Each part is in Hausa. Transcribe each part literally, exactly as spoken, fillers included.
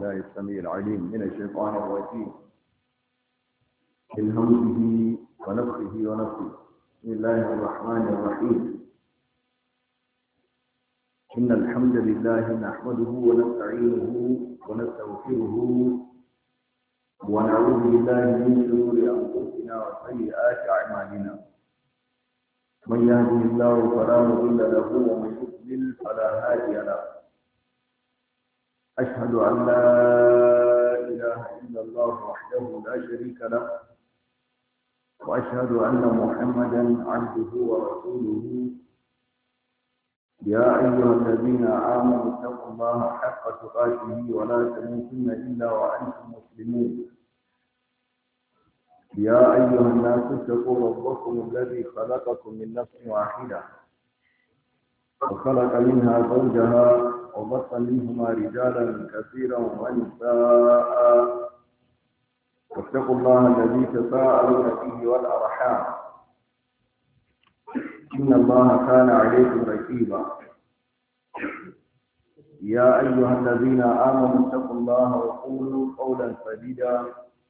الله السميع العليم من الشيطان الرجيم من همزه ونفخه ونفخه بسم الله الرحمن الرحيم إن الحمد لله نحمده ونستعينه ونستغفره ونعوذ بالله من شرور أنفسنا وسيئات أعمالنا من يهده الله فلا مضل له ومن يضلل فلا هادي له أشهد أن لا إله إلا الله وحده لا شريك له وأشهد أن محمدا عبده ورسوله يا أيها الذين آمنوا اتقوا الله حق تقاته ولا تموتن إلا وأنتم مسلمون يا أيها الناس اتقوا ربكم الذي خلقكم من نفس واحدة وخلق منها زوجها وبث منهما رجالا كثيرا ونساء واتقوا الله الذي تساءلون فيه والأرحام إن الله كان عليكم رقيبا يا أيها الذين آمنوا اتقوا الله وقولوا قولا سديدا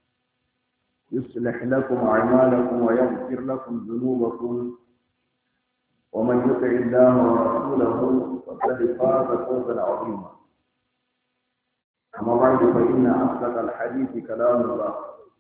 يصلح لكم أعمالكم ويغفر لكم ذنوبكم ومن يطع الله ورسوله فقد فاز فوزا عظيما أما بعد فإن أصدق الحديث كلام الله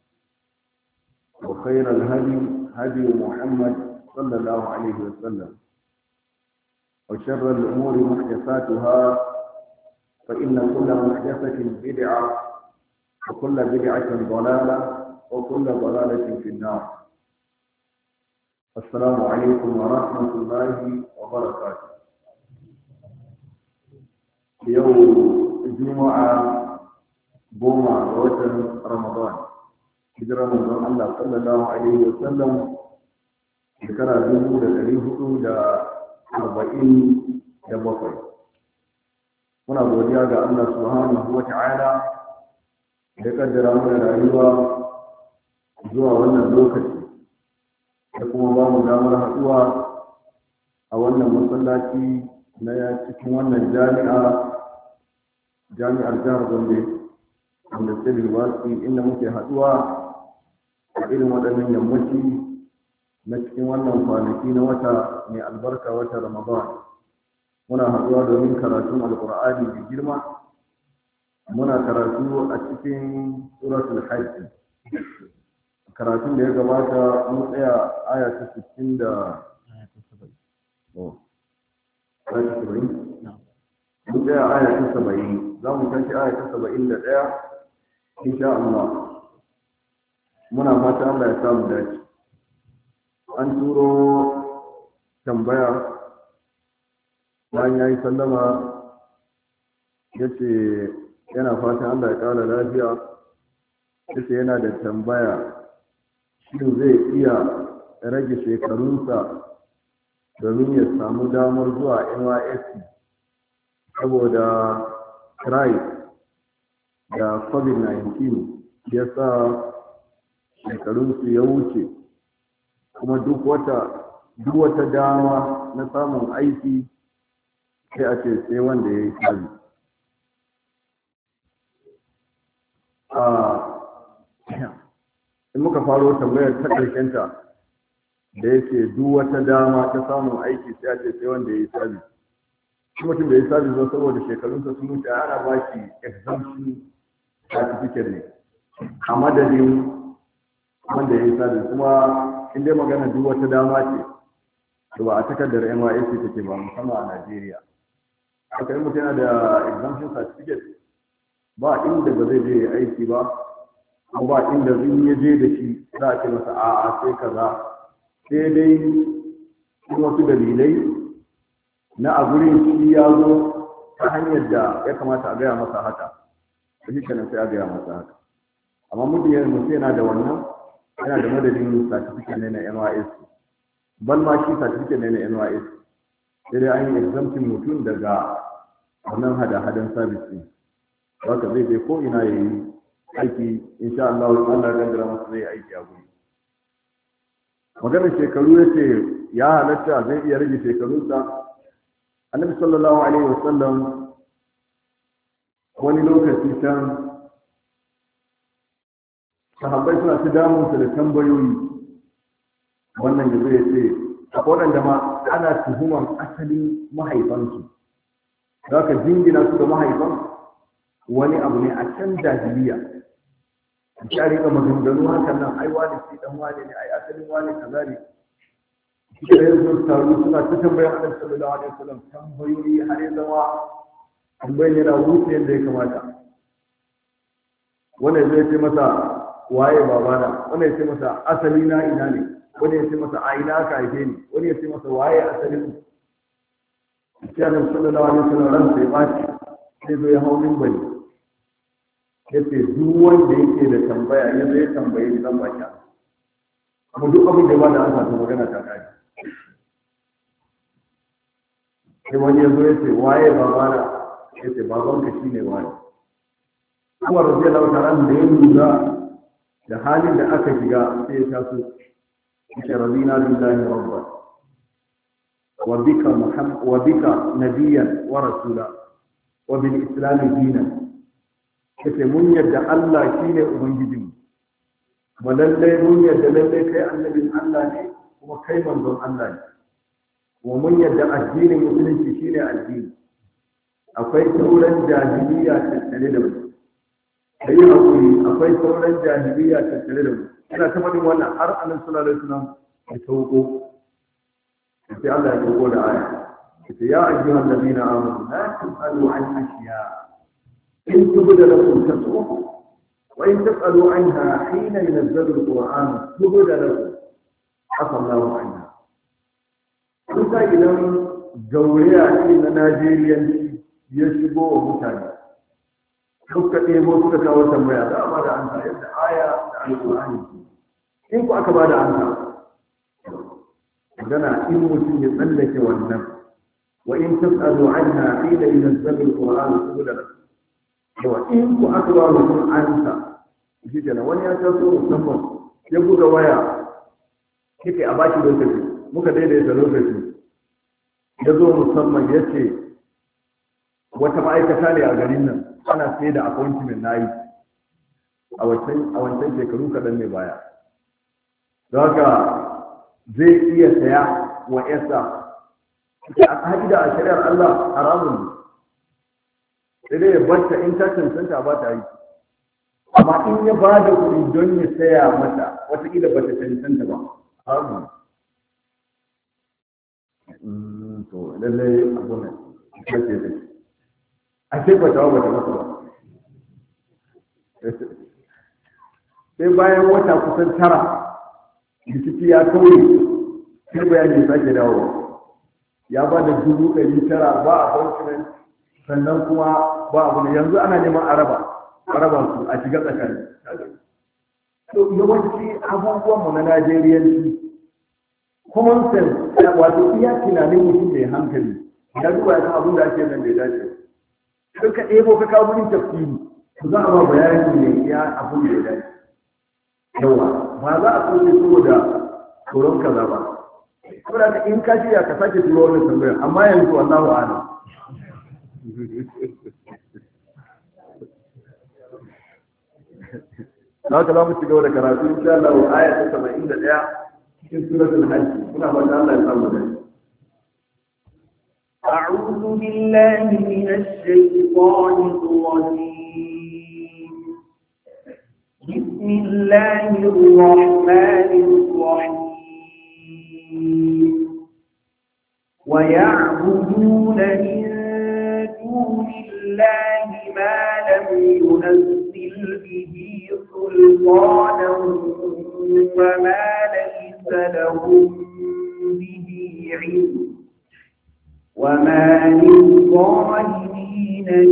وخير الهدي هدي محمد صلى الله عليه وسلم وشر الأمور محدثاتها فإن كل محدثة بدعة وكل بدعة ضلالة وكل ضلالة في النار. السلام عليكم ورحمة الله وبركاته. يوم الجمعة بوما وتر رمضان هجرة رمضان الله صلى الله عليه وسلم shekara dubu da ɗari hudu da arba'in da bakwai. Muna godiya ga Allah subhanahu wa ta'ala da kaddara mana rayuwa zuwa wannan lokaci da kuma ba mu damar haɗuwa a wannan masallaci na cikin wannan jami'a jami'ar jihar Gombe wanda State University inda muke haɗuwa a irin waɗannan yammaci na cikin wannan kwanaki na wata mai albarka wata Ramadan. Muna haɗuwa domin karatun alƙur'ani mai girma. Muna karatu a cikin suratul hajj. Karatun da ya gabata mun tsaya aya ta sittin da oh aya ta saba'in mun tsaya aya ta saba'in za mu tashi aya ta saba'in da ɗaya insha Allah. Muna fata Allah ya samu dace. An turo tambaya bayan ya yi sallama ya ce yana fatan Allah ya ƙara lafiya. Ya ce yana da tambaya shin zai iya rage shekarunsa domin ya samu damar zuwa N Y S C saboda strike da covid nineteen ya sa shekarunsu ya wuce, kuma duk wata duk wata dama na samun aiki sai a ce sai wanda ya yi sabi. In muka faro tambayar ta ƙarshenta da yake duk wata dama ta samun aiki sai a ce sai wanda ya yi sabi. Shi mutum da ya yi sabi zo saboda shekarunsa sun wuce ana ba shi exemption certificate ne a madadin wanda ya yi sabi, kuma in dai magana duk wata dama ce to ba a takardar N Y S C take ba, musamman a Najeriya. Haka in mutum yana da exemption certificate ba inda ba zai je aiki ba, ko ba inda in ya je da shi za a ce masa a'a sai kaza, sai dai in wasu dalilai na a gurin shi ya zo ta hanyar da ya kamata a gaya masa haka, to shi kenan sai a gaya masa haka. Amma mutum yana da wannan yana da madadin certificate ne na N Y S C, ban ma shi certificate ne na N Y S C, sai dai an yi exemption mutum daga wannan hada-hadan service ne. Haka zai je ko ina ya yi aiki, insha Allah Allah ya gandara masa zai aiki a guri. Maganar shekaru ya ce ya halatta zai iya rage shekarunsa. Annabi sallallahu alaihi wasallam wani lokaci can sahabbai suna ta damunsa da tambayoyi, wannan ya zai ce akwai waɗanda ma ana tuhumar asalin mahaifansu, za ka jingina su da mahaifan wani abu ne a can jahiliya. Ya rika maganganu hakan nan, ai wani shi dan wani ne, ai asalin wani kaza ne. Shi da yanzu taru suna ta tambayar Annabi sallallahu alaihi wasallam tambayoyi har ya zama tambayar yana wuce yadda ya kamata. Wanda zai ce masa waye babana, wanda ya ce masa asali na ina ne, wani ya ce masa a ina aka haife ni, wani ya ce masa waye asalin. Sai Annabi sallallahu alaihi wasallam ran sai baci sai zo ya hau minbari yace duk wanda yake da tambaya ya zai tambaye ni zan baki kuma duk abin da ba da amsa ta magana ta kai. Sai wani ya zo yace waye babana, yace babanka shine waye. Umar radiyallahu ta'ala da ya lura da halin da aka shiga sai ya taso yace radina billahi rabban wa bika muhammad wa bika nabiyyan wa rasula wa bil islam dinan. Kace mun yadda Allah shine ubangijinmu, kuma lallai mun yadda lallai kai annabin Allah ne kuma kai manzon Allah ne, kuma mun yadda addinin musulunci shine addini. Akwai sauran jahiliya tattare da mu, kai hakuri, akwai sauran jahiliya tattare da mu. Ina ta faɗin wannan har Annabi sallallahu alaihi wasallam ya sauko, sai Allah ya sauko da aya, ya ayyuhal ladina amanu la tasalu an ashiya إن تبد لكم تسؤكم وإن تسألوا عنها حين ينزل القرآن تبد لكم عفى الله عنها. kusa idan gauriya ce na Najeriyanci ya shigo wa mutane suka ɗebo suka kawo tambaya za a ba da amsa yadda aya da alƙur'ani. In ku aka ba da amsa magana in mutum ya tsallake wannan wa in tas'alu anha hina yunazzalu al-qur'anu tubda lakum. Yawa in ku aka ba mutum ansa shi kenan wani ya taso musamman ya buga waya kike a baki lokaci muka daidaita lokaci ya zo musamman ya ce wata ma'aikata ne a garin nan ana sai da appointment na yi a wancan shekaru kaɗan ne baya. Don haka zai iya saya wa yasa a ƙa'ida a shari'ar Allah haramun ne. Sai dai ya bata in ta cancanta ba ta yi, amma in ya ba da kuɗi don ya saya mata wataƙila ba ta cancanta ba haramun. To lallai abu ne ita ce da shi a ce ba ta ba ta masa ba. Sai bayan wata kusan tara rikici ya kauye sai bayani ya sake dawowa ya ba da dubu ɗari tara ba a bankinan sannan kuma ba abu ne yanzu ana neman araba araba su a shiga tsakani. To yawanci abubuwanmu na Najeriyanci common sense wato iya tunanin mutum mai hankali ya duba ya san abin da ake nan bai dace. Sai ka ɗebo ka kawo wurin tafsiri to za a ba bayani ne iya abin da ya dace. Yawa ba za a so ne saboda tsoron kaza ba. Saboda in ka shirya ka sake turo wannan tambayar amma yanzu wallahu a'lam. Haka za mu ci gaba da karatu insha Allah wa aya ta saba'in da ɗaya cikin suratul hajj. Muna fata Allah ya samu dai. أعوذ بالله من الشيطان الرجيم. بسم الله الرحمن الرحيم. ويعبدون من دون الله ما لم ينزل به سلطانا وما ليس لهم به علم وما للظالمين من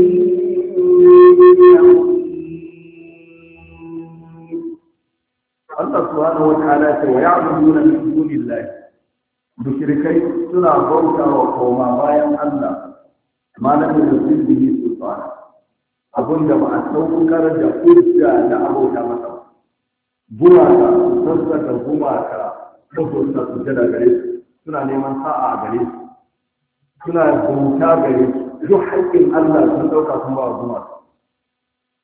نصير. الله سبحانه وتعالى ويعبدون من دون الله مشركين سنا بوتا وقوما بايان الله ما لم ينزل به سلطانا abunda ba a saukar da hujja na abota masa ba. Gumaka sassaka gumaka saboda su jada gare su suna neman sa'a a gare su suna bauta gare su duk haƙƙin Allah sun ɗauka sun ba wa gumaka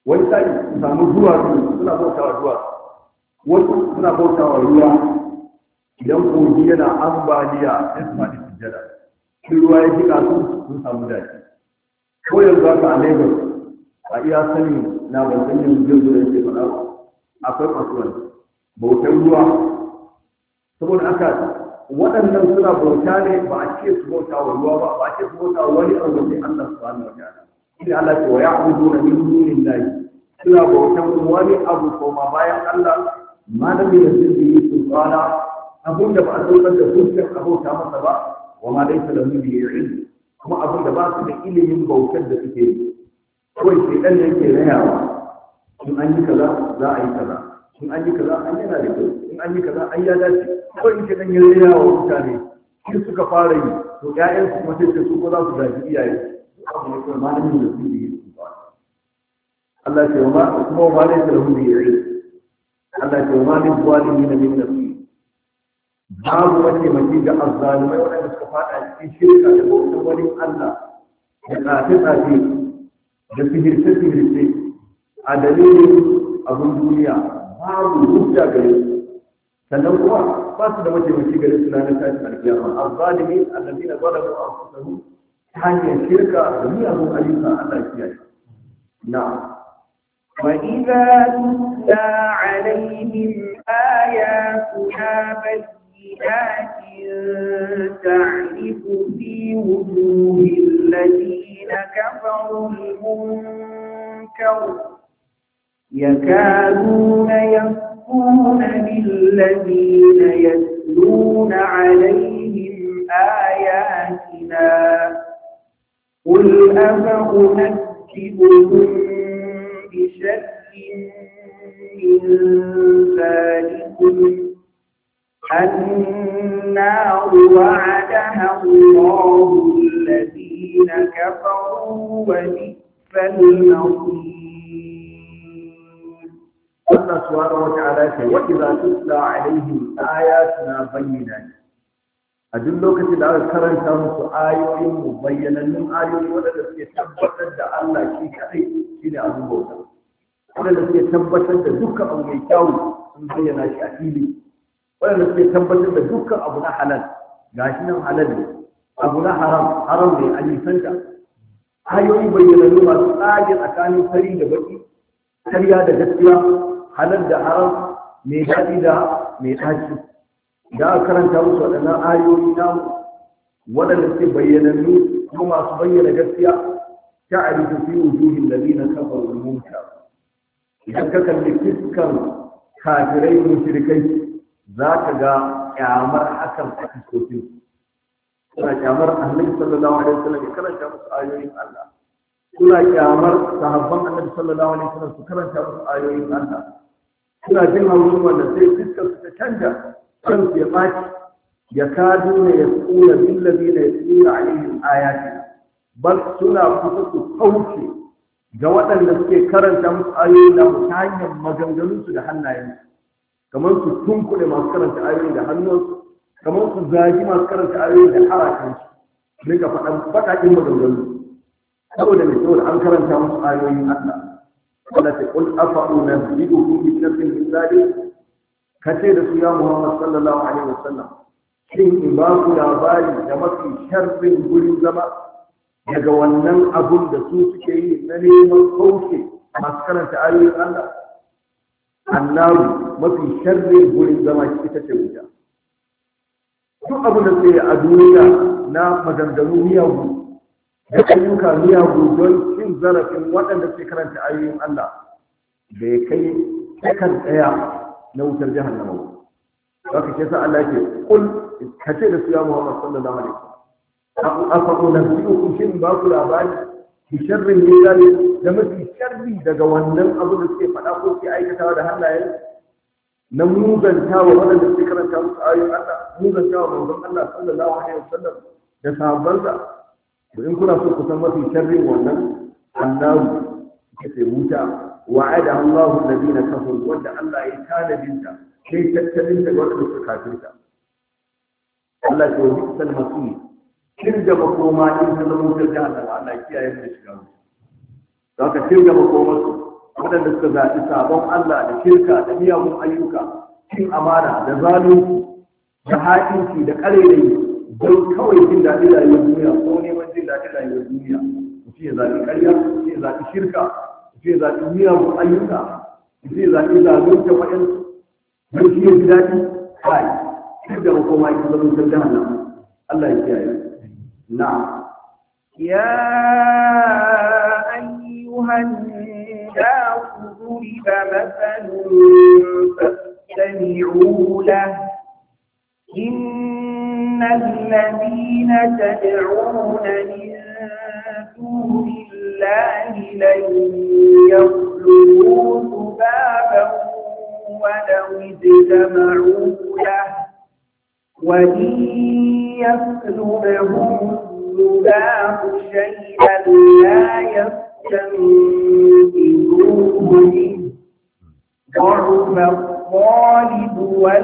wani sai su samu duwatsu suna bautawa duwatsu, wasu suna bautawa ruwa. Idan kogi yana ambaliya sai su faɗi sujjada, shi ruwa ya jika su sun samu dace. Ko yanzu haka a Lagos a iya sani na ban san yin jirgin da yake faɗa akwai kasuwan bautar ruwa. Saboda haka waɗannan suna bauta ne ba a ce su bauta wa ruwa ba, ba a ce su bauta wa wani abu sai Allah subhanahu wa ta'ala. Shi Allah ce wa ya'buduna min dunillahi, suna bautan wani abu koma bayan Allah ma da bai yanzu da yi sultana abun da ba a saukar da hujjar a bauta masa ba, wa ma dai salamu bi ilmi, kuma abun da ba su da ilimin bautar da suke yi. Kawai sai dan yake rayawa in an yi kaza za a yi kaza, in an yi kaza an yana da kyau, in an yi kaza an ya dace. Kawai in ke dan ya rayawa mutane in suka fara yi to ƴaƴansu kuma sai su ko za su gaji iyaye. Abu ne kuma malamin da su yi su ba. Allah ce wa ma kuma wa laysa lahu bi ilm. Allah ce wa ma lil zalimin min nasir. Babu wani maki ga azzalimai wanda suka fada cikin shirka da bautar wani Allah da tsafe-tsafe da sihirce-sihirce a dalilin abin duniya, babu hujja gare su. Sannan kuma ba su da mataimaki gare su ranar tashin alkiyama. Azzalimin allazina zalamu anfusahum ta hanyar shirka da miyagun ayyuka Allah kiyaye. Na'am. وإذا تتلى عليهم آياتنا بينات تعرف في وجوه الذين كفروا المنكر يكادون يسقون بالذين يتلون عليهم آياتنا قل أفأنبئكم بشر من ذلكم النار وعدها الله الذين كفروا وبئس المصير. الله سبحانه وتعالى وإذا تتلى عليهم آياتنا بينات أدل لوكتي da aka karanta musu ayoyin mu bayyanannun ayoyi waɗanda suke tabbatar da Allah shi kadai shine abin bauta, waɗanda suke tabbatar da dukkan abu mai kyau sun bayyana shi a fili, waɗanda suke tabbatar da dukkan abu na halal gashi nan halal ne, abu na haram haram ne a nisanta. Ayoyi bayyanannu masu tsage tsakanin fari da baki, karya da gaskiya, halal da haram, mai daɗi da mai ɗaci. Da aka karanta musu waɗannan ayoyi namu waɗanda suke bayyanannu kuma masu bayyana gaskiya, ta'rifu fi wujuhil ladina kafaru al-munkar. Idan ka kalli fiskan kafirai mushrikai za ka ga kyamar hakan a fiskokin. Suna kyamar Annabi sallallahu alaihi wasallam ya karanta musu ayoyin Allah. Suna kyamar sahabban Annabi sallallahu alaihi wasallam su karanta musu ayoyin Allah. Suna jin haushin wannan sai fiskar su ta canja. kansu ya ɓaci ya kadu ne ya tsura billabi na ya tsura alaihim ayati, bal suna kusa su kauce ga waɗanda suke karanta musu ayoyi da ta hanyar maganganunsu da hannayensu, kamar su tunkuɗe masu karanta ayoyi da hannunsu, kamar su zagi masu karanta ayoyi da harakansu, rika faɗan baƙaƙin maganganu saboda mai saboda an karanta musu ayoyin Allah. Allah ta qul afa'unabbi'ukum bi sharrin min dhalik, kace da su ya Muhammad sallallahu alaihi wasallam, shin in ba ku labari da mafi sharrin gurin zama daga wannan abun da su suke yi na neman kauce masu karanta ayoyin Allah? Annabi mafi sharrin gurin zama ita ce wuta. Duk abin da sai a duniya na maganganu miyagu da ayyuka miyagu don cin zarafin waɗanda suke karanta ayoyin Allah bai kai sakan ɗaya na wutar jahannama ba. Haka ke sa Allah yake kul kace da su ya Muhammad sallallahu alaihi wasallam afa unabbiukum shin ba ku labari bi sharrin min zalik, da mafi sharri daga wannan abu da suke faɗa ko suke aikatawa da hannayen na mugantawa waɗanda suke karanta musu ayoyin Allah, mugantawa manzon Allah sallallahu alaihi wasallam da sahabbansa. To in kuna so ku san mafi sharrin wannan, annabi kace wuta wa'ada Allahu alladhina kafaru, wanda Allah ya tanadinta sai tattalin da wanda suka kafirta. Allah ya yi sal masih kirga makoma in ta zama wutar jahannama, Allah ya kiyaye mu da shiga wuta. Zaka kirga makoma su waɗanda suka zaɓi sabon Allah da shirka da miyagun ayyuka, cin amana da zalunci da haƙinci da ƙarairayi don kawai jin daɗin rayuwar duniya ko neman jin daɗin rayuwar duniya. Mutum ya zaɓi ƙarya, mutum ya zaɓi shirka, mutum ya zaɓi miyagun ayyuka, mutum ya zaɓi zalunta waɗansu don shi ya ji daɗi. Kai, duk da makoma ita zama wutar jahannama. Allah ya kiyaye. Na'am. يا أيها الناس ضرب مثل فاستمعوا له إن الذين تدعون من دون الله لن يخلقوا ذبابا ولو اجتمعوا له وإن يسلبهم الذباب شيئا لا يستنقذوه منه ضعف الطالب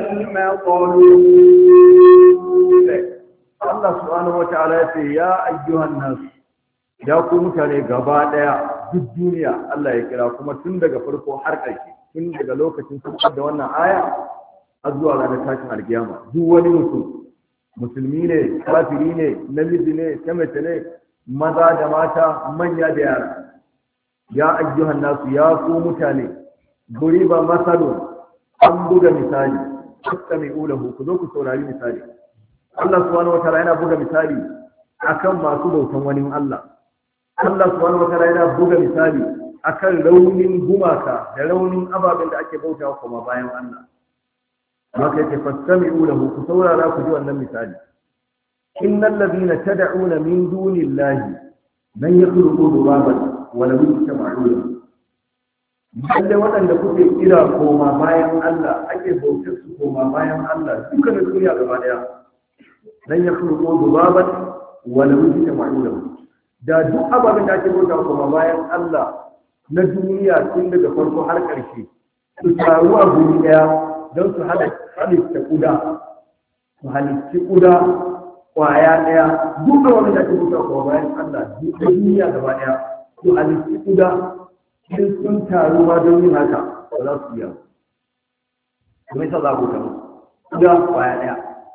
والمطلوب. Allah subhanahu wa ta'ala ya ce ya ayyuhan nas, ya ku mutane gaba daya duk duniya Allah ya kira kuma tun daga farko har ƙarshe, tun daga lokacin saukar da wannan aya har zuwa ranar tashin alkiyama. Duk wani mutum, musulmi ne, kafiri ne, namiji ne, ta mace ne, maza da mata, manya da yara. Ya ayyuhan nasu, ya ku mutane, duriba masalun, an buga misali, fastami'u lahu, ku zo ku saurari misali. Allah subhanahu wataala yana buga misali akan masu bautan wani Allah. Allah subhanahu wataala yana buga misali akan raunin gumaka da raunin ababen da ake bautawa kuma bayan Allah. Maka yake fastami'u lahu, ku saurara ku ji wannan misali. Innal ladina tad'una min dunillahi lan yakhluqu dhubaban wa lam yajtama'u lahu. Lalle waɗanda kuke kira koma bayan Allah, ake bautar su koma bayan Allah, dukkan duniya gaba daya lan yakhluqu dhubaban wa lam yajtama'u lahu. Da duk ababen da ake bauta koma bayan Allah na duniya tun daga farko har ƙarshe su taru a guri daya don su halitta kuda, su halitta kuda kwaya ɗaya, duk wani da ake mutu kuma bayan Allah duk duniya gaba ɗaya su halitta kuda sun sun taru ma don yin haka ba za su iya. Kuma yasa za ku taru kuda kwaya ɗaya.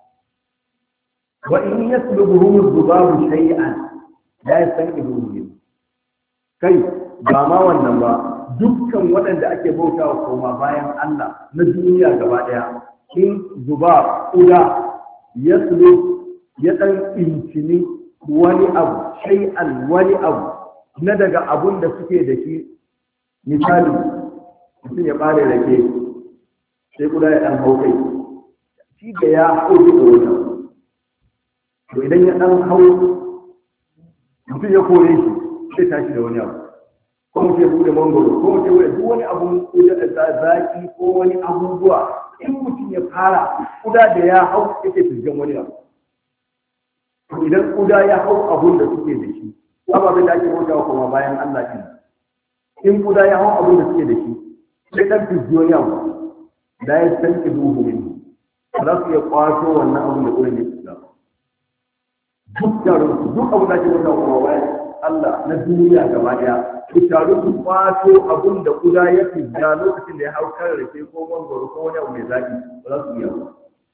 Wa in yaslubuhum dhubabu shay'an la yastanqidhuhu minhu. Kai ba ma wannan ba, dukkan waɗanda ake bautawa koma bayan Allah na duniya gaba ɗaya, in zuba kuda ya tsoro ya ɗan incini wani abu, shay'an wani abu na daga abun da suke da shi. Misali, mutum ya ɓare rake, sai kuda ya ɗan hau kai, shi da ya hau da wata. To idan ya ɗan hau, mutum ya kore shi, sai tashi da wani abu. Ko mutum ya bude mangoro, ko mutum ya bude duk wani abun zaki ko wani abubuwa, in mutum ya fara kuda da ya hau yake fizgan wani abu. Idan kuda ya hau abun da suke da shi, ababen da ake bautawa kuma bayan Allah din. In kuda ya hau abun da suke da shi, sai dan fizgi wani abu, da ya san ki duhu ne. Za su iya kwato wannan abun da kuda ne su da. Duk taron su, duk abun da ake bautawa kuma bayan Allah na duniya gaba daya, ku taru ku kwato abun da kuda ya fizga lokacin da ya hau kan rake ko mangoro ko wani abu mai zaki, ba za su iya ba.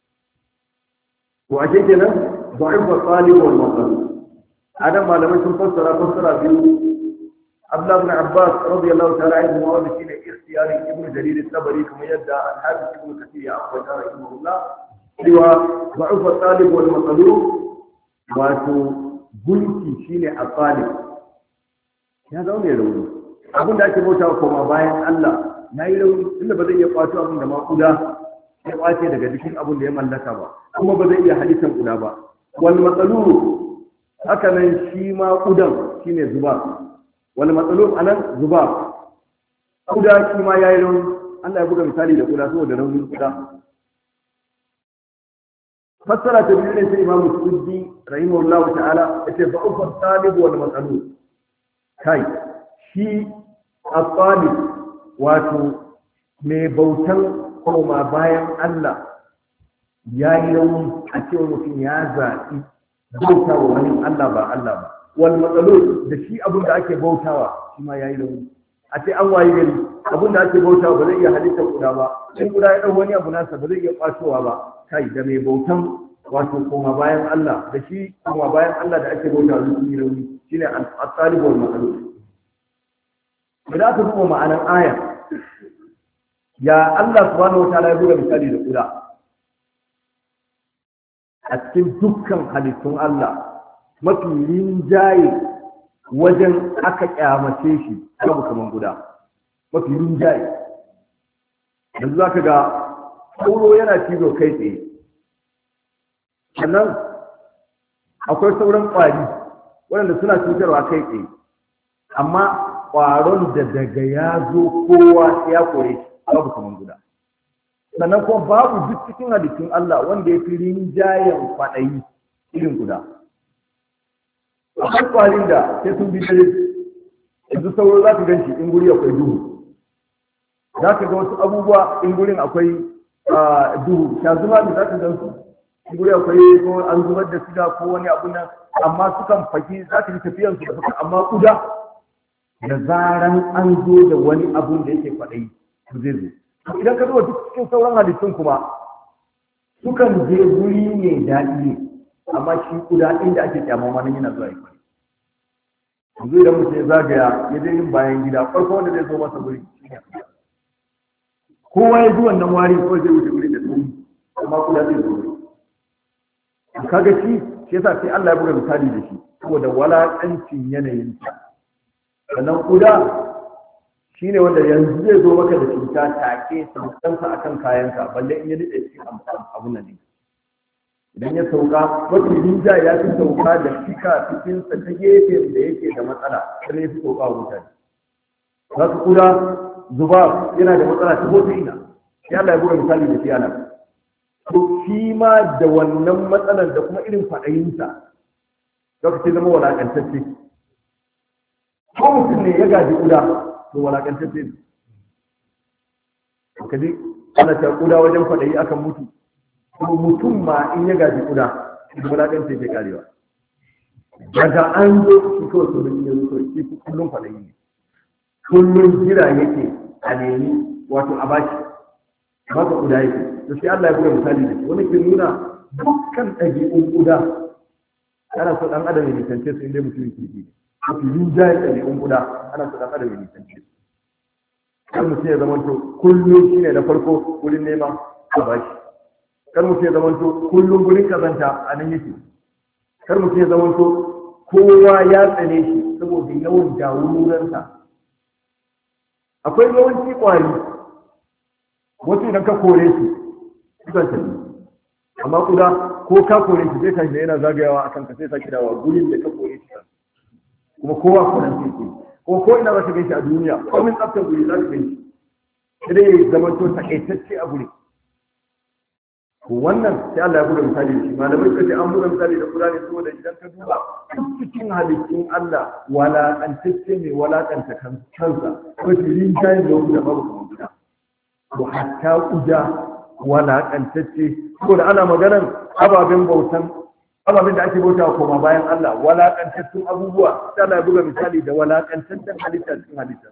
To a kenan ضعف الطالب والمطلوب. هذا ما لم يكن فسر فسر به عبد الله بن عباس رضي الله تعالى عنه وهذا شيء اختيار ابن جرير الطبري كما يدعى الحافظ ابن كثير عفوا رحمه الله سوى ضعف الطالب والمطلوب واتو gunki shine الطالب. Ya zaune rauni. Abin da ake bauta kuma bayan Allah na yi rauni tunda ba zai iya kwato abin da ma kuda ya kwace daga jikin abin da ya mallaka ba, kuma ba zai iya halittar kuda ba. Wal matsaluru haka nan shi ma kudan shine zuba. Wal matsaluru anan zuba. Kuda shi ma yayi rauni. Allah ya buga misali da kuda saboda raunin kuda. Fassara ta biyu ne sai Imam Suddi rahimahullahu ta'ala yace ba'ufa talib wal matsalur. Kai shi at-talib wato mai bautan koma bayan Allah ya yi rauni a cewa mutum ya zaɓi bauta wa wani Allah ba Allah ba. Wal matsalo da shi abin da ake bautawa shi ma ya yi rauni. a ce an wayi gari abin da ake bauta ba zai iya halittar kuda ba in kuda ya ɗau wani abu nasa ba zai iya kwatowa ba kai da mai bautan wato koma bayan Allah da shi koma bayan Allah da ake bauta su yi rauni shine al-talibu wal matsalub idan aka duba ma'anar aya ya Allah subhanahu wataala ya buga misali da kuda a cikin dukkan halittun Allah mafi rinjaye wajen aka kyamace shi babu kaman guda mafi rinjaye yanzu za ka ga sauro yana cizo kai tsaye sannan akwai sauran ƙwari waɗanda suna cutarwa kai tsaye amma ƙwaron da daga ya zo kowa ya kore shi babu kaman guda sannan kuma babu duk cikin halittun Allah wanda ya fi rinjayen kwaɗayi irin guda akwai ƙwarin da sai sun bi dare yanzu sauro za ka gan shi in guri akwai duhu za ka ga wasu abubuwa in gurin akwai duhu sha zuma da za ka gan su in guri akwai ko an zubar da siga ko wani abu nan amma sukan faki za ka ji tafiyansu da suka amma kuda da zaran an zo da wani abun da yake kwaɗayi su zai zo idan ka zuwa duk cikin sauran halittun kuma sukan je guri ne daɗi ne amma shi kuda inda ake kyamama nan yana zuwa yi kwari yanzu idan mutum ya zagaya ya je yin bayan gida farko wanda zai zo masa guri kowa ya ji wannan wari ko zai wuce guri da tsoro amma kuda zai zo kaga shi shi yasa sai Allah ya buga misali da shi saboda walaƙancin yanayin sa sannan kuda shine wanda yanzu zai zo maka da cuta take saukansa akan kayanka balle in ya dade cikin abun nan ne idan ya sauka mafi rinja ya fi sauka da fika cikinsa ta gefen da yake da matsala sai ya fi sauka wa mutane za su kuda zuba yana da matsala ta hoto ina sai Allah ya buga misali da shi ana to shi ma da wannan matsalar da kuma irin faɗayinsa lokaci zama walakantacce ko mutum ne ya gaji kuda to walakantacce ne kaji ana ta kuda wajen faɗayi akan mutu kuma mutum ma in ya gaji kuda da wulaƙanta ke karewa daga an zo shi kawai su bin yanzu kawai shi kullum faɗayi ne kullum jira yake a nemi wato a bashi maka kuda yake to sai Allah ya buga misali da shi wani ke nuna dukkan ɗabi'un kuda ana so ɗan adam ya nisance su inda mutum ke ji mafi rinjaye ɗabi'un kuda ana so ɗan adam ya nisance su kan mutum ya zama to kullum shi ne na farko wurin neman a bashi kar mutum ya zamanto kullum gurin kazanta a nan yake kar mutum ya zamanto kowa ya tsane shi saboda yawan jawuransa akwai yawanci kwari wasu idan ka kore su sukan tafi amma kuda ko ka kore shi zai kashi yana zagayawa a kanka sai sake dawa gurin da ka kore shi kuma kowa kuran sai ke kuma ko ina za ka gan shi a duniya ko min tsaftar guri za ka gan shi sai dai ya zamanto takaitacce a guri wannan sai Allah ya buga misali da shi malamai suka ce an buga misali da kula ne saboda idan ka duba cikin halittun Allah walakantacce ne walakanta kansa ko tirin jayin da wanda babu kamar guda to hatta kuda walakantacce saboda ana maganar ababen bautan ababen da ake bauta koma bayan Allah walakantaccen abubuwa sai Allah ya buga misali da walakantaccen halitta cikin halitta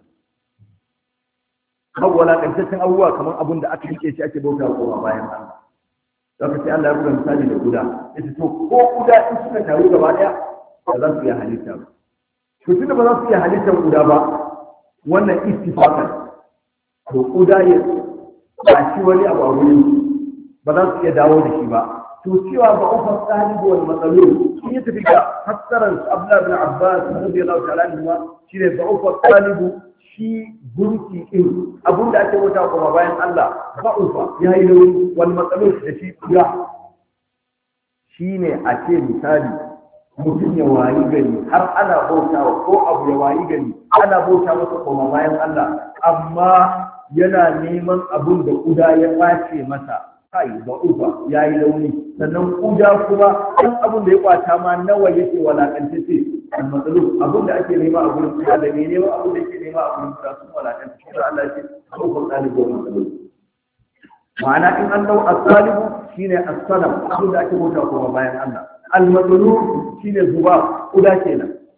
abu walakantaccen abubuwa kamar abun da aka rike shi ake bauta koma bayan Allah zaka sai Allah ya buga misali da guda yace to ko guda in suka taru gaba daya ba za su iya halitta ba to tunda ba za su iya halittar guda ba wannan ittifaqan to guda ya ba shi wani abu a gurin ba za su iya dawo da shi ba to cewa ba ufa salihu wal matsalul shi ya tafi ga fassarar Abdullah bin Abbas radiyallahu ta'ala anhu shi ne ba ufa salihu shi gunki din abin da ake wuta kuma bayan Allah ba'ufa ya yi nauyi wani matsalolin da shi kura shi ne a ce misali mutum ya wayi gani har ana bautawa ko abu ya wayi gani ana bauta masa kuma bayan Allah amma yana neman abin da kuda ya ɓace masa kai ba'ufa ya yi nauyi sannan kuda kuma ɗan abin da ya kwata ma nawa yake walakantacce al-matsalub abin da ake nema a gurin kuda da mai nema abin da yake nema a gurin kuda sun walakanta shi da Allah ce kawai ɗalibu wa matsalub ma'ana in an dau as-salibu shine as-salam abin da ake bauta kuma bayan Allah al-matsalub shine zuba kuda kenan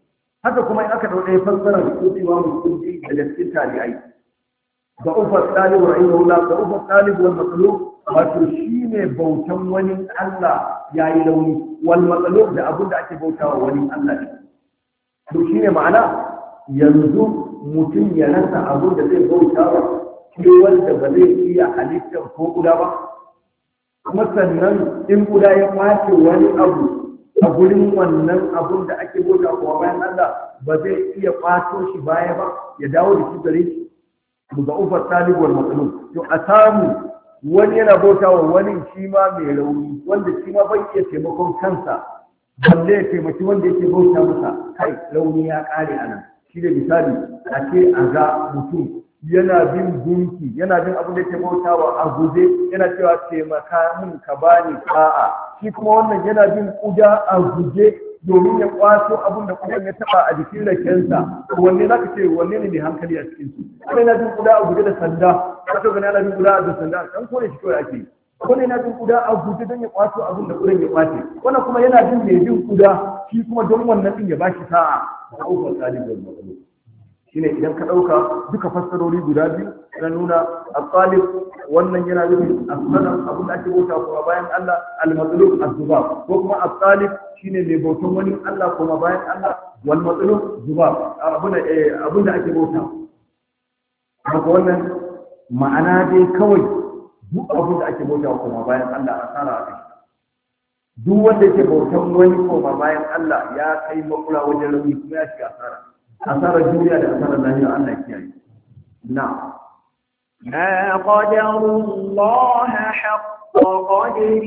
haka kuma in aka dau ɗaya fassara ko cewa musulmi daga cikin tabi'ai da ufar talib rahimahullah da ufar talib wal matlub wato shine bautan wani Allah yayi launi wal matlub da abin da ake bautawa wani Allah ne to shine ma'ana yanzu mutum ya rasa abin da zai bautawa shi wanda ba zai iya halittar ko guda ba kuma sannan in guda ya kwace wani abu a gurin wannan abun da ake bauta kuma bayan Allah ba zai iya kwato shi baya ba ya dawo da shi gare shi ga ufar talib wal matlub to a samu wani yana bauta wa wani shi ma mai rauni wanda shi ma bai iya taimakon kansa balle ya taimaki wanda yake bauta masa kai rauni ya kare anan shi da misali a ce a ga mutum yana bin gunki yana bin abin da yake bautawa a guje yana cewa taimaka min ka bani sa'a shi kuma wannan yana bin kuda a guje domin ya kwato abin da kudan ya taba a jikin rakensa wanne zaka ce wanne ne mai hankali a cikin su kuma yana bin kuda a guje da sanda kato gani yana bin kuda da sanda dan kore shi kawai ake wani yana bin kuda a guje don ya kwato abin da kudan ya kwace wannan kuma yana bin mai bin kuda shi kuma don wannan din ya bashi sa'a da ukun talibul matlub shine idan ka dauka duka fassarori guda biyu na nuna al-talib wannan yana nufin asmanan abin da ake bauta kuma bayan Allah al-matlub az-zubab ko kuma al-talib shine mai bautan wani Allah kuma bayan Allah wal matlub zubab abin abin da ake bauta haka wannan ma'ana dai kawai duk abin da ake bauta kuma bayan Allah asara a kai duk wanda yake bautan wani kuma bayan Allah ya kai makura wajen rauni kuma ya shiga asara asarar duniya da asarar lahira Allah ya kiyaye na ما قدروا الله حق قدره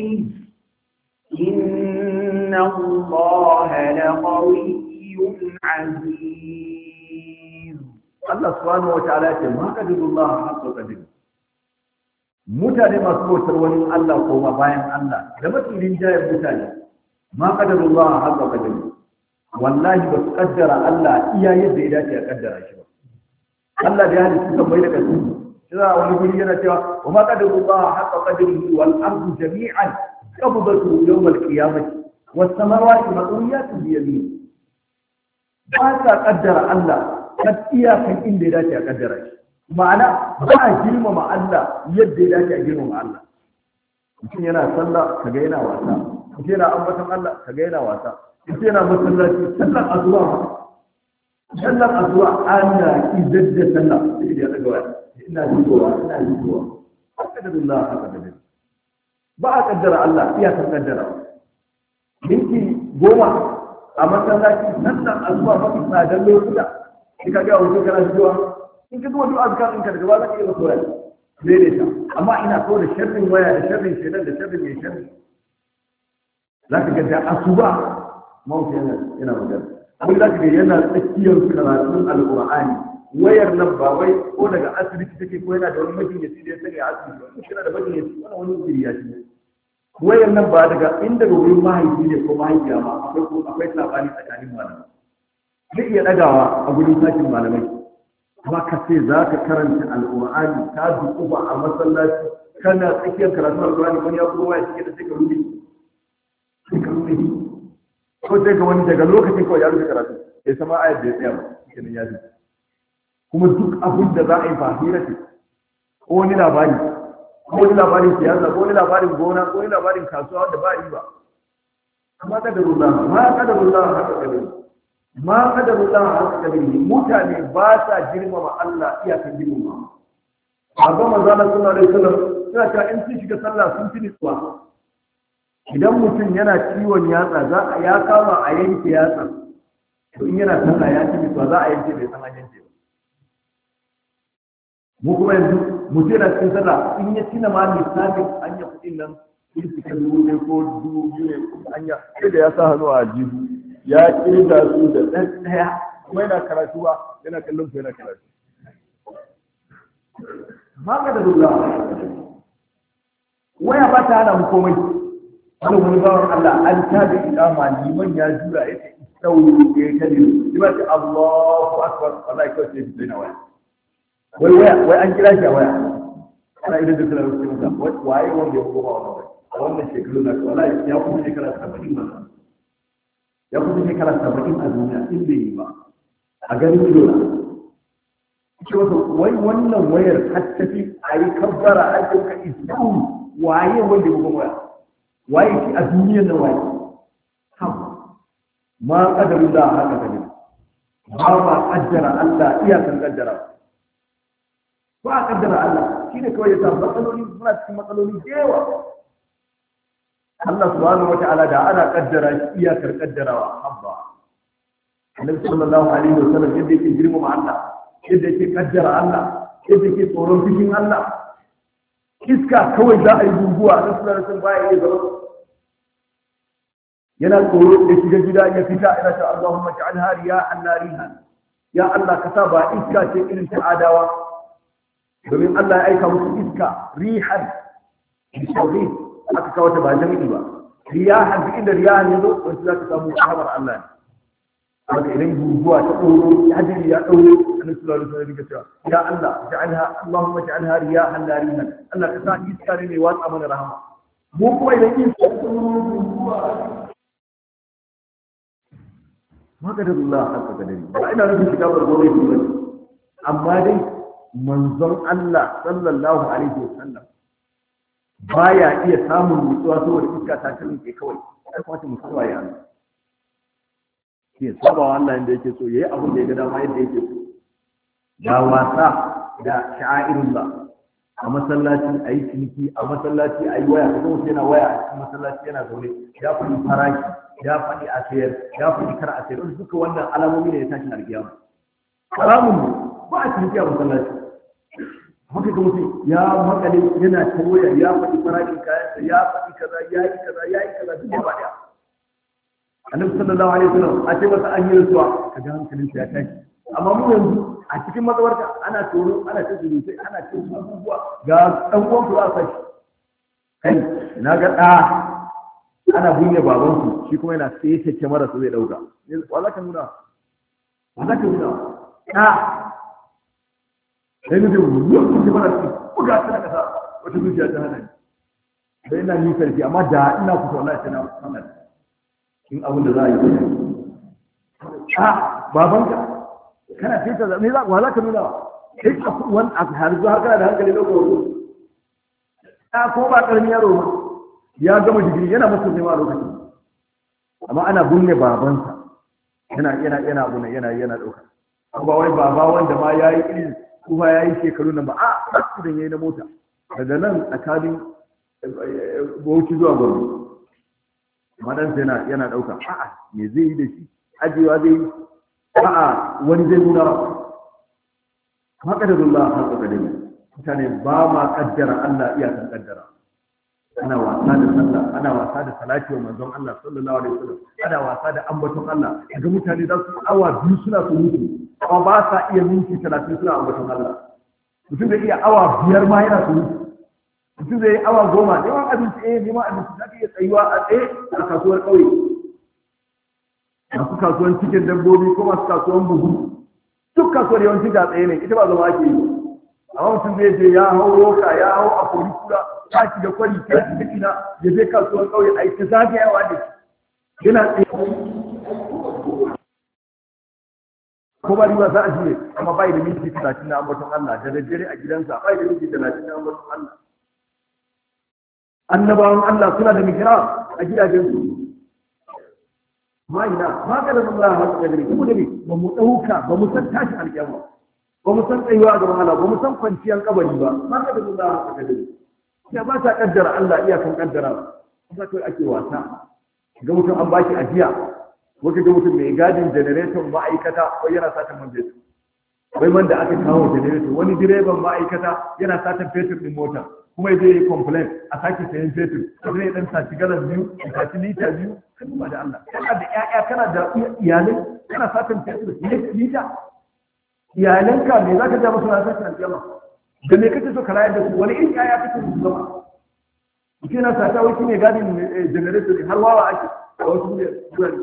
إن الله لقوي عزيز الله سبحانه وتعالى ما قدروا الله حق قدره mutane masu bautar wani Allah ko ma bayan Allah da matsalin jayar mutane ma qadarullah haqqa qadari wallahi ba su kaddara Allah iya yadda ya dace a kaddara shi ba Allah da ya halitta kan bai da kasu sai wani guri yana cewa wa ma qadarullah haqqa qadarihi wal ardu jami'an qabdatu yawm al qiyamah was samawati matwiyatun bi yamin ba ta kaddara Allah kan iyakan inda ya dace a kaddara shi ma'ana ba a girmama Allah yadda ya dace a girmama Allah mutum yana sallah kaga yana wasa mutum yana ambaton Allah kaga yana wasa mutum yana masallaci sallar azuwa sallar azuwa ana idan da sallah sai ya daga waya ina zuwa ina zuwa alhamdulillah haka da ba a kaddara Allah iya kan kaddara minti goma a masallaci sallar azuwa mafi tsadar lokuta sai ka ga wajen kana zuwa in ka zuwa duk azkar ɗinka daga ba za ka iya masu waya daidaita amma ina so da sharrin waya da sharrin shaidan da sharrin mai sharri za ka ga da asuba mawuce yana yana magana abin za ka ga yana tsakiyar karatun alƙur'ani wayar nan ba wai ko daga asibiti take ko yana da wani majinyaci da ya sani a asibiti wani shi da majinyaci wani wani uzuri ya shi wayar nan ba daga inda ga wurin mahaifi ne ko mahaifiya ma akwai akwai sabani tsakanin malamai zai iya ɗagawa a gurin sakin malamai ba ka ce za ka karanta al'ur'ani ta dukuba a masallaci kana tsakiyar karatun al'ur'ani wani ya kuma ya cike da sai ka rubi sai ka rubi ko sai ka wani daga lokacin kawai ya rufe karatu ya sama ayar da ya tsaya ba kenan ya ji kuma duk abin da za a yi fahira ce ko wani labari ko wani labarin siyasa ko wani labarin gona ko wani labarin kasuwa da ba a yi ba amma kadarullah ma kadarullah haka kadari ma kadarullah haka kadari mutane ba sa girmama Allah iyakan girmama abba manzo Allah sallallahu alaihi wasallam suna cewa in sun shiga sallah sun fi nutsuwa idan mutum yana ciwon yatsa za a ya kama a yanke yatsa to in yana sallah ya ci nutsuwa za a yanke bai san an yanke ba mu kuma yanzu mutum yana cikin sallah in ya tina ma lissafin anya kuɗin nan in suka dubu ne ko dubu biyu ne anya sai da ya sa hannu a jihu ya kirga su da ɗan ɗaya kuma yana karatu ba yana kallon su yana karatu ma ka da dole waya ba ta hana mu komai wani wani bawan Allah an tabi ikama liman ya jura ya ce istawu ya kare shi ba ce Allahu akbar wallahi kawai sai fito na waya wai waya wai an kira shi a waya ana idan da sallar wasu mutum waye wanda ya koma wannan waya a wannan shekaru na wallahi ya kuma shekara saba'in ma ya kuma shekara saba'in a duniya in bai yi ba a ganin ido na ce wata wai wannan wayar har tafi a yi kabbara a ɗauka islamu waye wanda ya buga waya waye ki a duniyar nan waye ham ma kadarin da haka kadin ba ma kaddara Allah iyakan kaddara ba a kaddara Allah shi ne kawai ya sa matsaloli suna cikin matsaloli da yawa Allah subhanahu wa ta'ala da ana kaddara shi iyakar kaddarawa habba Annabi sallallahu alaihi wasallam yadda yake girmama Allah yadda yake kaddara Allah yadda yake tsoron fishin Allah iska kawai za a yi guguwa na sallallahu alaihi baya iya zama yana tsoro ya shiga gida ya fita ina ta Allahumma ja'alha riyahan narihan ya Allah ka sa ba iska ce irin ta adawa domin Allah ya aika musu iska rihan bisawri aka kawo ta ba jami'i ba riyahan duk inda riyahan yazo wanda za ka samu sahabar Allah wanda idan guguwa ta ɗoro hadiri ya ɗaure annabi sallallahu alaihi wasallam ya ce ya Allah ja'alha Allahumma ja'alha riyahan narihan Allah ka sa iska ne mai watsa mana rahama mu kuma idan iska ta ɗoro guguwa magadallah haka kadari ba ina nufin shiga bargore ba amma dai manzon Allah sallallahu alaihi wasallam baya iya samun nutsuwa saboda iska ta kalli kawai sai kuma ta mutuwa ya Allah ke sabawa Allah inda yake so yayi abin da ya ga dama yadda yake so da wasa da sha'airullah a masallaci ayi ciniki a masallaci ayi waya kaga mutum yana waya a cikin masallaci yana zaune ya faɗi faraki ya faɗi a sayar ya faɗi kar a sayar duka wannan alamomi ne ya tashi alƙiyama haramun ne ba a ciniki a masallaci haka ga mutum ya makale yana ta waya ya faɗi farakin kayansa ya faɗi kaza ya yi kaza ya yi kaza duk ba ɗaya annabi sallallahu alaihi wasallam a ce masa an yi rasuwa kaga hankalin sa ya tashi amma mu yanzu a cikin matsawarka ana tsoro ana ta zurutai ana ta abubuwa ga dan uwan ku a sai kai na ga da ana bunne baban ku shi kuma yana sai ta kamera su zai dauka wala ka nuna wala ka nuna da sai ne da wani kamera su buga ta kasa wata zuciya ta hana sai ina ni sarki amma da ina ku wallahi sai na sanar in abin da za a yi a babanka kana fita da me za wa za ka nuna kai ka wani a har zuwa kana da hankali lokacin a ko ba karmi yaro ba ya gama digiri yana musu ne a lokacin amma ana bunne babansa yana yana yana bunne yana yana dauka ba wai baba wanda ma yayi irin kuma yayi shekaru nan ba a accident yayi na mota daga nan tsakanin Bauchi zuwa Gombe madansa yana yana dauka a'a me zai yi da shi ajewa zai yi a'a wani zai nuna haka da Allah haka da dai mutane ba ma kaddara Allah iyakan kaddara ana wasa da sallah ana wasa da salati wa manzon Allah sallallahu alaihi wasallam ana wasa da ambaton Allah ga mutane za su awa biyu suna su mutu amma ba sa iya minti talatin suna ambaton Allah mutum da iya awa biyar ma yana su mutu mutum zai yi awa goma neman abinci eh neman abinci za ka iya tsayuwa a tsaye a kasuwar ƙauye masu kasuwan cikin dabbobi ko masu kasuwan buhu duk kasuwar yawanci ga tsaye ne ita ba zama ake yi amma mutum zai je ya hau roka ya hau a kori kura ta shiga kwari ta shiga kina ya je kasuwar ƙauye a yi ta zagayawa da shi yana tsaye ko ba riba za a jure amma bai da minti talatin na ambaton Allah da daddare a gidansa bai da minti talatin na ambaton Allah annabawan Allah suna da mikira a gidajensu ma ina ma kada Allah haka da gari kuma da ne ba mu dauka ba mu san tashi alƙiyama ba mu san tsayuwa ga wahala ba mu san kwanciyar kabari ba ma kada Allah haka da gari ya ba ta kaddara Allah iyakan kaddara ba kai ake wasa ga mutum an baki ajiya wanda ga mutum mai gadin generator ma'aikata ko yana satan man fetur bai man da aka kawo generator wani direban ma'aikata yana satan fetur din mota kuma zai yi complain a sake sayan fetur zai dan saci galan biyu ya saci lita biyu kan ba da Allah kana da ƴaƴa kana da iyalai kana satan fetur lita iyalanka me zaka ja musu na satan alƙiyama da me kake so ka rayar da su wani irin ƴaƴa kake so su zama kike na sata wai kine gadin generator har wawa ake a wasu gurare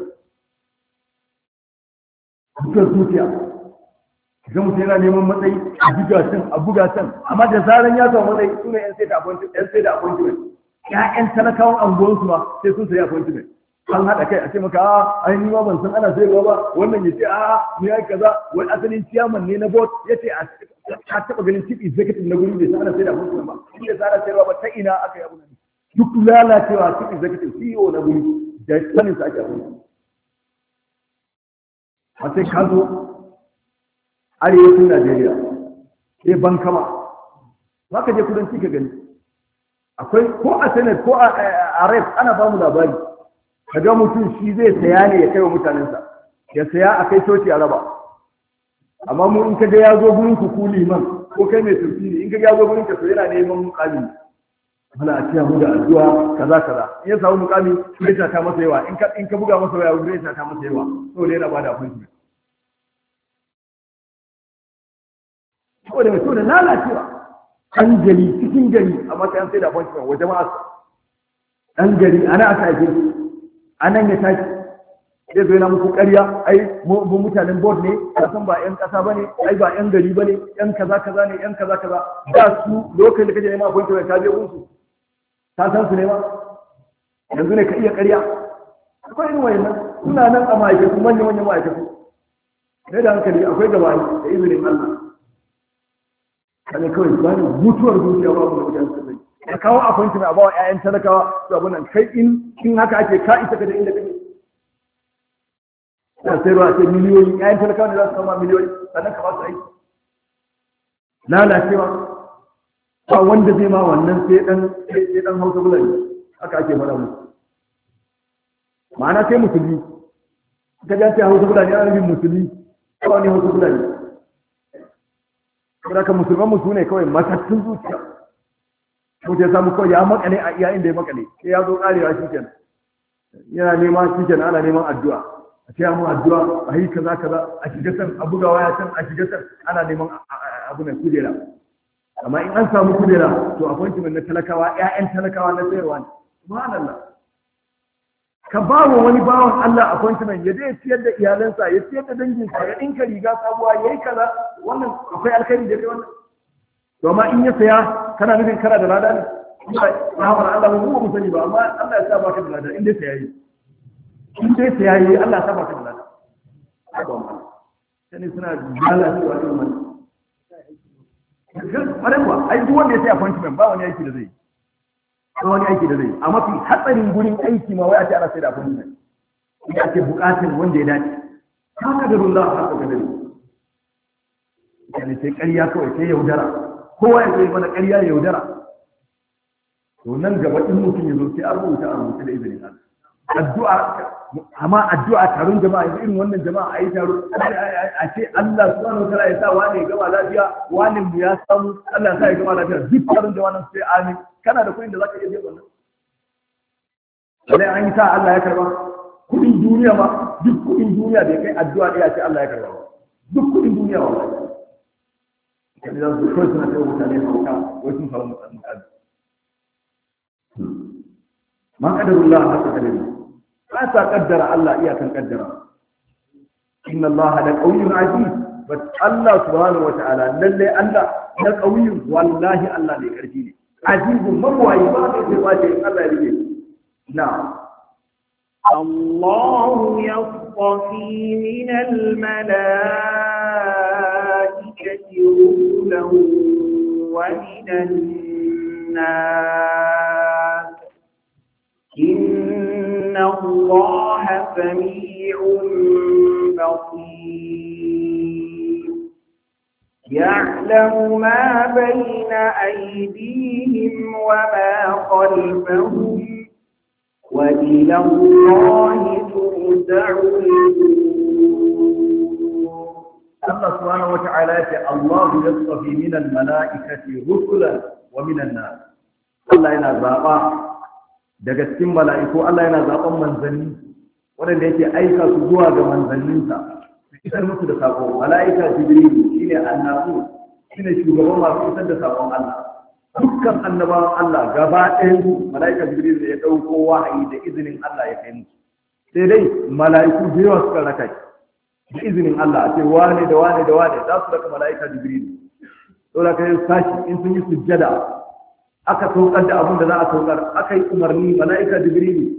dukkan zuciya ga mutum yana neman matsayi a buga can a buga can amma da zaran ya samu matsayi suna yan sai da appointment yan sai da appointment ƴaƴan talakawan anguwan su ma sai sun sayi appointment an haɗa kai a ce maka a ai ni ma ban san ana sayarwa ba wannan ya ce a ni ai kaza wani asalin ciyaman ne na board ya ce a ka taɓa ganin chief executive na guri bai san ana sayar da abin ba shi da ana sayarwa ba ta ina aka yi abu ne duk lalacewa chief executive C E O na guri da sanin sa ake abu a sai ka zo arewacin Najeriya sai ban kama za ka je kudanci ka gani akwai ko a senate ko a rep ana ba mu labari kaga mutum shi zai saya ne ya kai wa mutanensa ya saya a kai coci a raba amma mu in kaga ya zo gurin ku ku liman ko kai mai tafsiri in kaga ya zo gurin ka to yana neman mukami ana a ciya mu da addu'a kaza kaza in ya samu mukami zai ta masa yawa in ka in ka buga masa waya zai ta masa yawa to dai yana bada abinci saboda mai so da lalacewa an gari cikin gari amma sai an sai da appointment wa jama'a an gari ana aka ake anan ya tashi zai zo yana muku ƙarya ai mu mutanen board ne ka san ba ƴan ƙasa bane ai ba ƴan gari bane ƴan kaza kaza ne ƴan kaza kaza da su lokacin da kaje neman appointment ka je gunsu ka san su ne ma yanzu ne ka iya ƙarya akwai irin wayannan suna nan a ma'aikatu manyan manyan ma'aikatu ne da hankali akwai gabani da izinin Allah kane kawai ba ne mutuwar zuciya ba mu da wajen sai ka kawo appointment a bawa ƴaƴan talakawa to abun nan kai in in haka ake ka isa ka da inda kake da sai ruwa ce miliyoyi ƴaƴan talakawa ne za su kama miliyoyi sannan ka ba su aiki lalacewa ba wanda zai ma wannan sai dan sai dan Hausa bulani haka ake fara musu ma'ana sai musulmi ka ga sai Hausa bulani ana nufin musulmi ba ne Hausa bulani saboda ka musulman musu ne kawai matattun zuciya ko ya samu kawai ya makale a iya inda ya makale sai ya zo karewa shi kenan yana neman shi kenan ana neman addu'a a ce mu addu'a a yi kaza kaza a shiga san a bugawa ya san a shiga san ana neman abu na kudera amma in an samu kudera to appointment na talakawa ƴaƴan talakawa na sayarwa ne subhanallah ka ba wa wani bawan Allah appointment ya je ciyar da iyalansa ya ciyar da danginsa ya dinka riga sabuwa yayi kaza wannan akwai alkhairi da kai wannan to amma in ya saya kana nufin kana da lada ne rahmar Allah mu mu sani ba amma Allah ya sa baka da lada in dai saya yi in dai saya yi Allah ya sa baka da lada sai suna lalacewa irin wannan Marewa, ai duk wanda ya sai appointment ba wani aiki da zai ba wani aiki da zai a mafi hatsarin gurin aiki ma wai a ce ana sai da appointment idan ake buƙatar wanda ya dace haka da rullah haka da dare yani sai ƙarya kawai sai yaudara kowa ya zai mana ƙarya ya yaudara to nan gaba in mutum ya zo sai an rubuta a rubuta da izinin Allah addu'a amma addu'a taron jama'a yanzu irin wannan jama'a ayi taro a ce Allah subhanahu wataala ya sa wani ya gama lafiya wani mu ya samu Allah ya sa ya gama lafiya duk taron jama'a nan sai amin kana da kuɗin da zaka iya biya wannan sai an yi sa Allah ya karba kuɗin duniya ma duk kuɗin duniya bai kai addu'a da ya ce Allah ya karba ba duk kuɗin duniya ba kan da su kai suna tawo mutane sauka wai sun samu mutane ma qadarullah haka kadari ba sa kaddara Allah iyakan kaddara inna Allah la qawiyyun aziz but Allah subhanahu wata'ala lalle Allah la qawiyyun wallahi Allah ne karfi ne azizun mawai ba da ce wace Allah ya rike na الله يصطفي من الملائكة رسلا ومن الناس إن الله سميع بصير يعلم ما بين أيديهم وما خلفهم وإلى الله ترجع الله سبحانه وتعالى الله يصطفي من الملائكة رسلا ومن الناس الله ينزع daga cikin mala'iku Allah yana zaɓen manzanni waɗanda yake aika su zuwa ga manzanninsa su isar musu da saƙo mala'ika jibrilu shine annabi shine shugaban masu isar da saƙon Allah dukkan annabawan Allah gaba ɗayan su mala'ika jibrilu ya ɗauko wahayi da izinin Allah ya kai musu sai dai mala'iku da yawa suka raka da izinin Allah a ce wane da wane da wane za su raka mala'ika jibrilu saboda kai sashi in sun yi sujjada aka saukar da abin da za a saukar aka yi umarni mala'ika jibrilu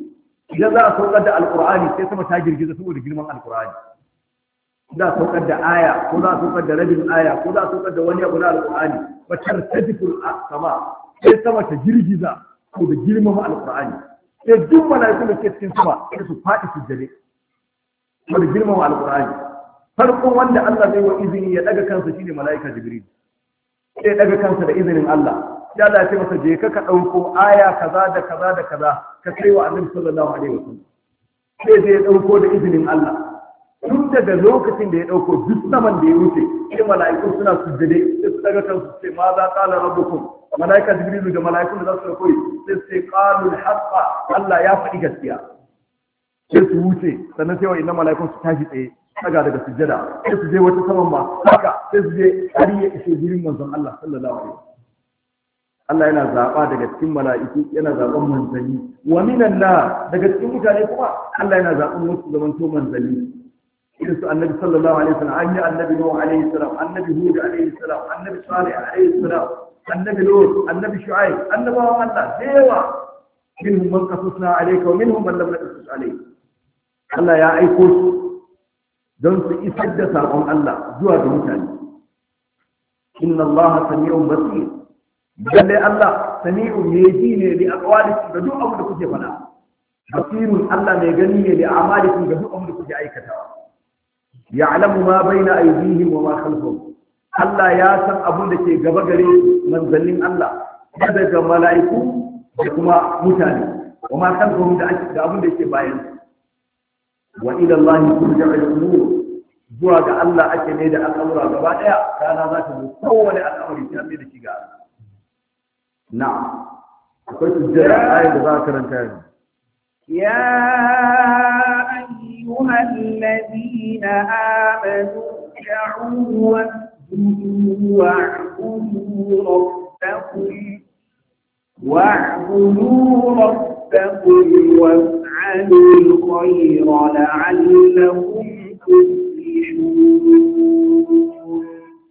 idan za a saukar da alqur'ani sai sama ta girgiza saboda girman alqur'ani za a saukar da aya ko za a saukar da rabin aya ko za a saukar da wani abu na alqur'ani fa tartajiful sama sai sama ta girgiza saboda girman alqur'ani sai duk mala'iku da ke cikin sama sai su faɗi su jade saboda girman alqur'ani farkon wanda Allah zai wa izini ya daga kansa shine mala'ika jibril sai daga kansa da izinin Allah ya Allah ya ce masa je ka ka dauko aya kaza da kaza da kaza ka kai wa annabi sallallahu alaihi wasallam sai zai dauko da izinin Allah tun daga lokacin da ya dauko duk saman da ya wuce sai mala'iku suna sujjade sai su daga kansu sai ma za qala rabbukum mala'ika jibril da mala'ikun da za su koyi sai sai qalu al-haqqa Allah ya faɗi gaskiya sai su wuce sannan sai wa inna mala'ikun su tashi tsaye daga daga sujjada sai su je wata saman ma haka sai su je har ya ishe gurin manzon Allah sallallahu alaihi wasallam Allah yana zaba daga cikin mala'iku yana zaban manzanni wa minan nas daga cikin mutane kuma Allah yana zaban wasu zaman to manzanni irin su annabi sallallahu alaihi wasallam annabi annabi nuh alaihi salam annabi hud alaihi salam annabi salih alaihi salam annabi lut annabi shu'aib annabawan Allah dewa minhum man qasasna alayka wa minhum man lam naqsus alayka Allah ya aiko su don su isar da saƙon Allah zuwa ga mutane. Inna Allah sami'un basir. Lalle Allah sami'un mai ji ne li aqwalikum da duk abin da kuke faɗa. Basirun Allah mai gani ne li a'malikum da duk abin da kuke aikatawa. Ya'lamu ma baina aydihim wa ma khalfahum. Allah ya san abin da ke gaba gare manzannin Allah daga mala'iku da kuma mutane. Wa ma khalfahum da abin da yake bayan su. wa ila Allah turja'u al-umur zuwa ga Allah ake ne da al'amura gaba daya kana za ta zo kowane al'amari ta mai da shiga na'am akwai sujjada ayat da za ka karanta yanzu ya ayyuhal ladina amanu ta'u wasjudu wa'budu rabbakum wa'budu rabbakum وافعلوا الخير لعلكم تفلحون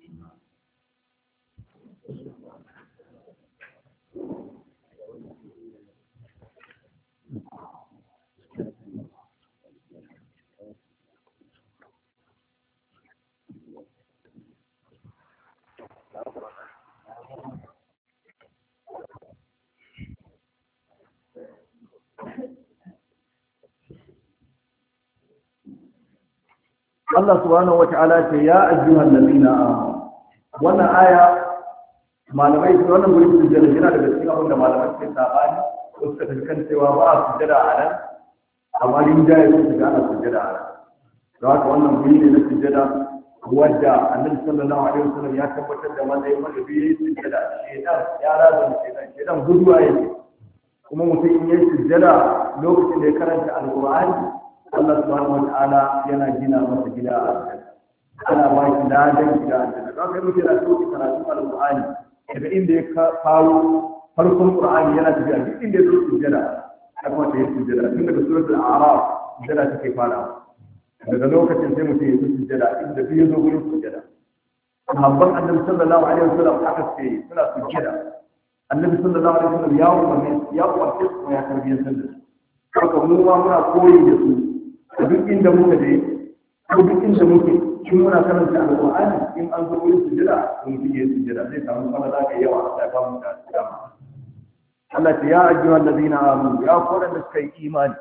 Allah subhanahu wa ta'ala ce ya ayyuhal ladina amanu wannan aya malamai su wannan gurin sujjada yana daga cikin abin da malamai suke sabani ko suka tafi kan cewa ba a sujjada a nan amma rin jaye su shiga ana sujjada a nan da haka wannan guri ne na sujjada wadda annabi sallallahu alaihi wasallam ya tabbatar da matsayin wanda bai yi sujjada shedan ya razana shedan shedan guduwa yake kuma mutum in yi sujjada lokacin da ya karanta alqur'ani Allah subhanahu wa ta'ala yana gina masa gida a aljanna ana ba shi ladan gida a aljanna don kai mutum yana so karatun alqur'ani daga inda ya kawo farkon qur'ani yana tafiya duk inda ya zo sujjada ya kuma ta yi sujjada tun daga suratul a'raf sujjada take fara daga lokacin sai mutum ya yi sujjada inda duk ya zo gurin sujjada sahabban annabi sallallahu alaihi wasallam haka ce suna sujjada annabi sallallahu alaihi wasallam ya umarni ya umarce su ya tarbiyyantar da su haka mu ma muna koyi da su a duk inda muka je ko duk inda muke in muna karanta alqur'ani in an zo wurin sujjada in mutum ya sujjada zai samu falala da yawa da ba mu da dama Allah ya ayyuha allazina amanu ya koran da suka yi imani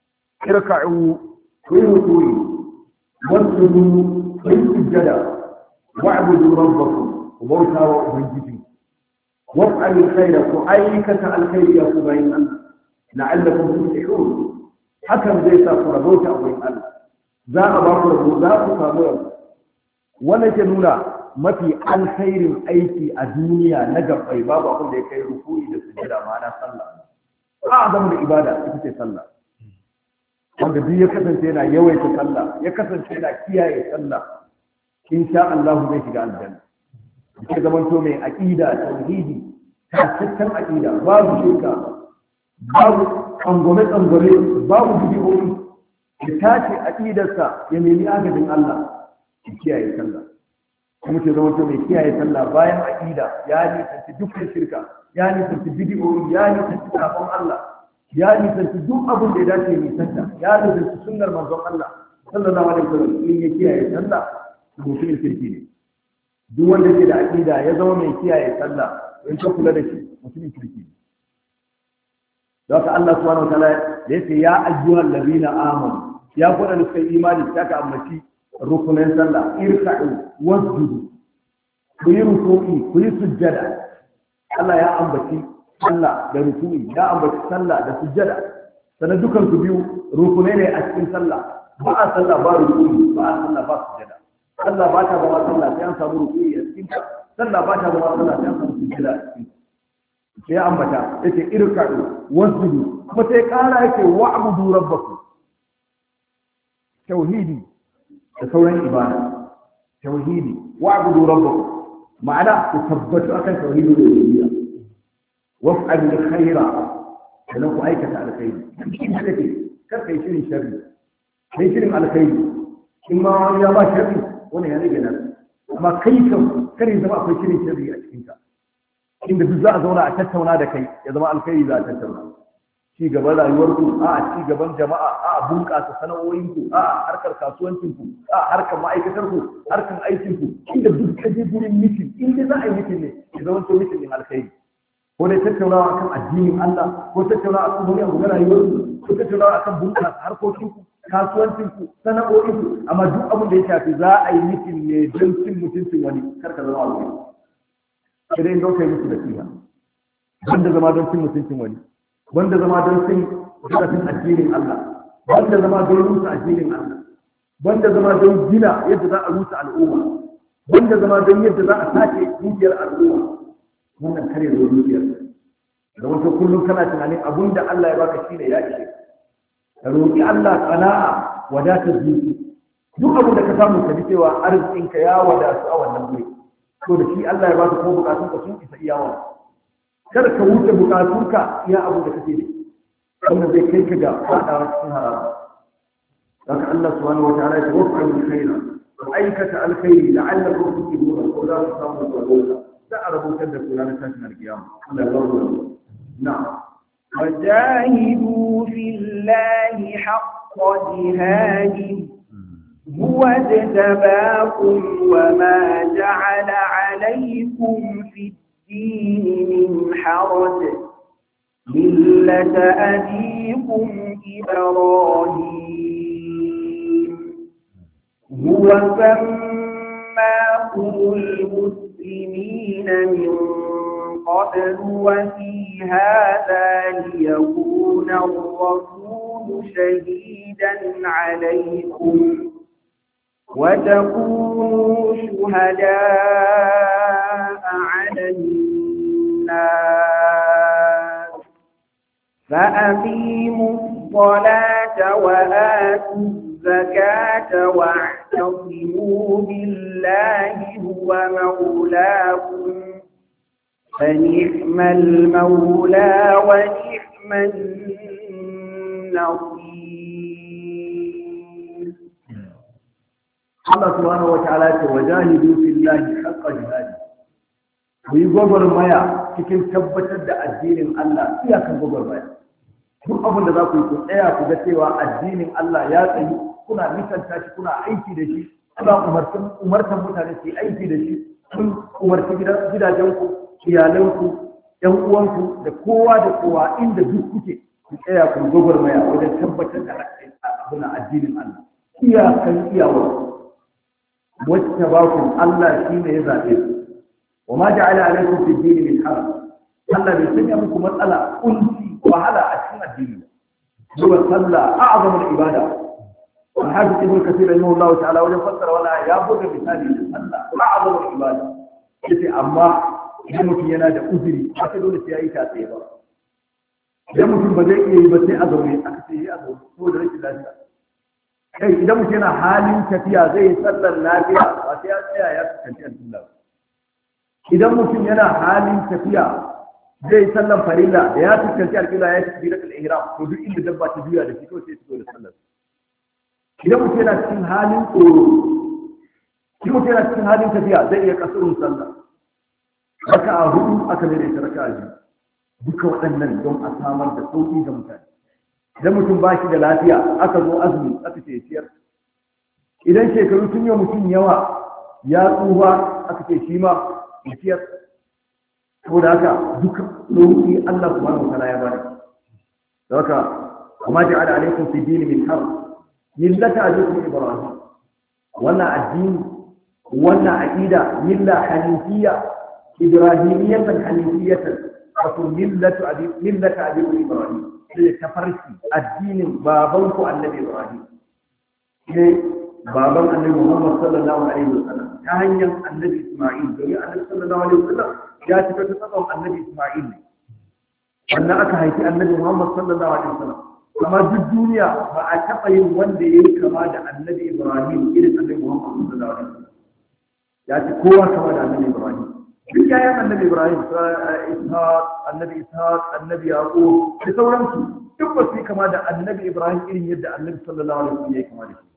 irka'u ku yi ruku'i wasjudu ku yi sujjada wa'budu rabbakum ku bauta wa ubangiji waf'alu khayra ku aikata alkhairi ya ku bayin Allah la'allakum tuflihun hakan zai sa ku rabauta a wurin Allah za a ba ku rabo za ku samu rabo wannan ke nuna mafi alkhairin aiki a duniya na gabbai babu abin da ya kai ruku'i da sujjada ma'ana sallah ba a zama da ibada ita ce sallah wanda duk ya kasance yana yawaita sallah ya kasance yana kiyaye sallah insha Allah zai shiga aljanna ke zaman to mai aqida tauhidi taccen aqida babu shirka babu tsangwame-tsangwame babu bidiyoyi ya tashi aƙidarsa ya nemi agajin Allah ya kiyaye sallah kuma ke zama mai kiyaye sallah bayan aƙida ya nisanci dukkan shirka ya nisanci bidiyoyi ya nisanci sabon Allah ya nisanci duk abin da ya dace ya nisanta, ya nisanci sunnar manzon Allah sallallahu alaihi wasallam in ya kiyaye sallah mutumin kirki ne. Duk wanda ke da aqida ya zama mai kiyaye sallah in ka kula da shi mutumin kirki ne. Da haka Allah subhanahu wataala da yake ya ayyuhal ladina amanu ya kuɗa da suka yi imani ta ka ambaci rukunin sallah irka'u wasjudu ku yi ruku'i ku yi sujjada. Allah ya ambaci sallah da ruku'i ya ambaci sallah da sujjada sannan dukan su biyu rukunai ne a cikin sallah. Ba a sallah ba ruku'i ba a sallah ba sujjada. Sallah ba ta zama sallah sai an samu ruku'i a cikin ta, sallah ba ta zama sallah sai an samu sujjada a cikin ta. Sai ambata yake irka'u wasjudu kuma sai kara yake wa'budu rabbakum. Tauhidi da sauran ibada. Tauhidi wa'budu rabbakum ma'ana ku tabbatu akan tauhidul rububiyya. Waf'alu khaira sannan ku aikata alkhairi. Inda kake kar kai shirin sharri. Kai shirin alkhairi. In ma wani ya ba sharri wannan ya rage nan. Amma kai kam kar ya zama akwai shirin sharri a cikin ka. Inda duk za a zauna a tattauna da kai ya zama alkhairi za a tattauna. Ci gaban rayuwarku, a ci gaban jama'a, a bunƙasa sana'o'inku, a harkar kasuwancinku, a harkar ma'aikatarku, harkar aikinku, inda duk ka je gurin mitin, inda za a yi mitin ne, ya zama to mitin din alkhairi. Ko dai tattaunawa akan addinin Allah, ko tattaunawa akan wani abu na rayuwarku, ko tattaunawa akan bunƙasa harkokinku, kasuwancinku, sana'o'inku, amma duk abin da ya shafi za a yi mitin ne don cin mutuncin wani, kar ka zama alkhairi. Sai dai don kai musu da fiya, wanda zama don cin mutuncin wani. Wanda zama don cin zarafin addinin Allah, wanda zama don rusa addinin Allah, wanda zama don gina yadda za a rusa al'umma, wanda zama don yadda za a sace dukiyar al'umma. Wannan kare da dukiyar da wato kullum kana tunanin abun da Allah ya baka shine ya ishe ka roƙi Allah qana'a wadatar zuci. Duk abin da ka samu ka ji cewa arzikinka ya wadatu a wannan guri to da shi Allah ya baka ko bukatun ka sun isa iyawa. Kar ka wuce bukatunka iya abu da kake da wannan zai kai ka ga fadawa cikin haramu. Haka Allah subhanahu wataala ya tawaffal khaira wa aikata alkhairi la'allakum tuflihun ko za ku samu rabota da arabutar da kula na tashin alkiyama. Allah ya barka. Na'am. وجاهدوا في الله حق جهاده هو اجتباكم وما جعل عليكم في الدين من حرج ملة أبيكم إبراهيم هو سماكم المسلمين من قبل وفي هذا ليكون الرسول شهيدا عليكم وتكونوا شهداء على الناس فأقيموا الصلاة وآتوا الزكاة واعتصموا بالله هو مولاكم فنعم المولى ونعم النصير. الله سبحانه وتعالى وجاهدوا في الله حق جهاده. Kuyi gwagwarmaya cikin tabbatar da addinin Allah iyakan gwagwarmaya. Duk abin da za ku yi ku tsaya ku ga cewa addinin Allah ya tsayi, kuna nisanta shi, kuna aiki da shi, kuna umartan mutane su yi aiki da shi, kun umarci gidajenku, iyalanku, ‘yan uwanku da kowa da kowa inda duk kuke ku tsaya ku gwagwarmaya wajen tabbatar da abin addinin Allah. Iyakan iyawar wacce ba ku Allah shi ne ya zaɓe ku. Wa ma ja'ala alaikum fi dini min haraj. Allah bai sanya muku matsala kunci wahala a cikin addini. Zuwa sallah a'zamul ibada. Wa hadith ibn kathir rahimahullah ta'ala wajen fassara wala ya buga misali da sallah a'zamul ibada. Yace amma idan mutum yana da uzuri ba sai dole sai ya yi ta tsaye ba. Idan mutum ba zai iya yi ba sai a zaune aka ce yi a zaune ko da rashin lafiya. Kai idan mutum yana halin tafiya zai yi sallar lafiya ba sai ya tsaya ya fuskanci alƙibla ba. Idan mutum yana halin tafiya zai yi sallar farilla da ya fuskanci alƙibla ya tafi da ihram to duk inda dabba ta juya da shi kawai sai ya da sallar. Idan mutum yana cikin halin tsoro, idan mutum yana cikin halin tafiya zai iya kasurun sallah. Raka'a hudu aka mai da ita raka'a biyu. duka waɗannan don a samar da sauƙi ga mutane. Idan mutum ba shi da lafiya aka zo azumi aka ce ciyar, idan shekaru sun yi mutum yawa ya tsufa aka ce shi ma ya ciyar. Saboda haka duka sauƙi Allah subhanahu wa ta'ala ya bada. Da haka amma ja'ala alaikum fi dini min harb millata abikum Ibrahim, wannan addini wannan aqida milla hanifiyya ibrahimiyyatan hanifiyyatan wato millatu abi millata abikum Ibrahim, sai tafarki addinin babanku annabi Ibrahim ne baban annabi Muhammad sallallahu alaihi wasallam ta hanyar annabi Isma'il, domin annabi sallallahu alaihi wasallam ya cika ta tsakon annabi Isma'il ne wannan aka haifi annabi Muhammad sallallahu alaihi wasallam. Amma duk duniya ba a taɓa yin wanda ya yi kama da annabi Ibrahim irin annabi Muhammad sallallahu alaihi wasallam. Ya ce kowa kama da annabi Ibrahim. Duk yayan annabi Ibrahim, Ishaq, annabi Ishaq, annabi Yaqub da sauransu duk ba su yi kama da annabi Ibrahim irin yadda annabi sallallahu alaihi wasallam ya yi kama da shi.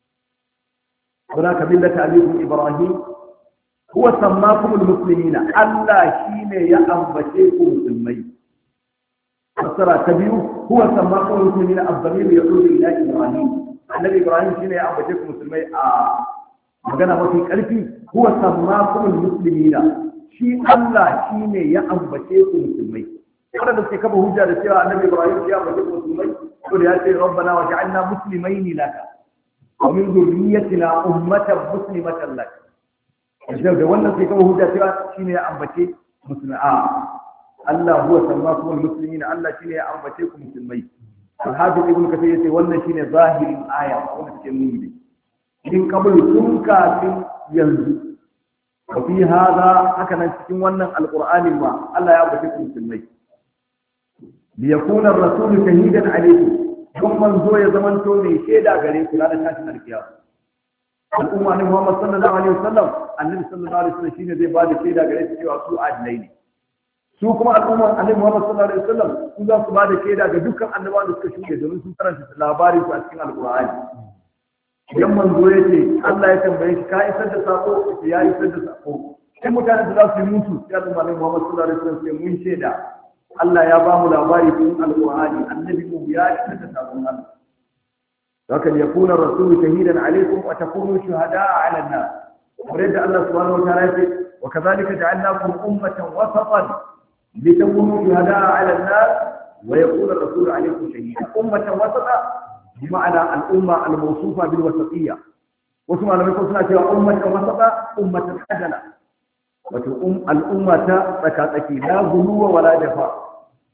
هناك ملة أبيكم إبراهيم هو سماكم المسلمين الله شين يأنبشيكم مسلمين. فسر تبيه هو سماكم المسلمين الضمير يعود إلى إبراهيم. النبي إبراهيم شين يأنبشيكم مسلمين. آه مجانا وفي قلبي هو سماكم المسلمين شين الله شين يأنبشيكم مسلمين. قال لك كيف هو جاء النبي إبراهيم شين يأنبشيكم مسلمين قل يا سيدي ربنا وجعلنا مسلمين لك ومن ذريتنا أمة مسلمة لك. الجو wannan sai kuma hujja cewa shine ya ambace musulmi a Allah huwa sammakum almuslimin, Allah shine ya ambace ku musulmai. Al-Hafiz Ibn Kathir yace wannan shine zahirin aya wanda take nuni in kabul tun kafin yanzu. Wa fi hada haka nan cikin wannan alqur'ani ma Allah ya ambace ku musulmai. Li yakuna ar-rasul shahidan alaykum, don manzo ya zamanto mai shaida gare ku ranar tashin alkiyama. Al'umma ne Muhammad sallallahu alaihi wasallam, annabi sallallahu alaihi wasallam shine zai bada shaida gare su cewa su adilai ne. Su kuma al'umma annabi Muhammad sallallahu alaihi wasallam su za su bada shaida ga dukkan annabawan da suka shuɗe domin sun karanta labarin su a cikin alqur'ani. Idan manzo ya ce Allah ya tambaye shi ka isar da sako, ya isar da sako. Sai mutane da za su yi mutu, sai al'umma ne Muhammad sallallahu alaihi wasallam sai mun shaida Allah ya ba mu labari cikin alqur'ani annabi mu ya isar da sakon Allah. Haka ne yakuna rasulu shahidan alaikum wa takunu shuhada'a 'ala an-nas. Wurin da Allah subhanahu wa ta'ala ya ce wa kadhalika ja'alnakum ummatan wasatan litakunu shuhada'a 'ala an-nas wa yakuna rasulu 'alaykum shahida. Ummatan wasata bi ma'ana al-umma al-mawsufa bil wasatiyya. Wasu malamai ko suna cewa ummatan wasata ummatan adala. Wato um al-umma ta tsaka-tsaki la guluwa wala jafa.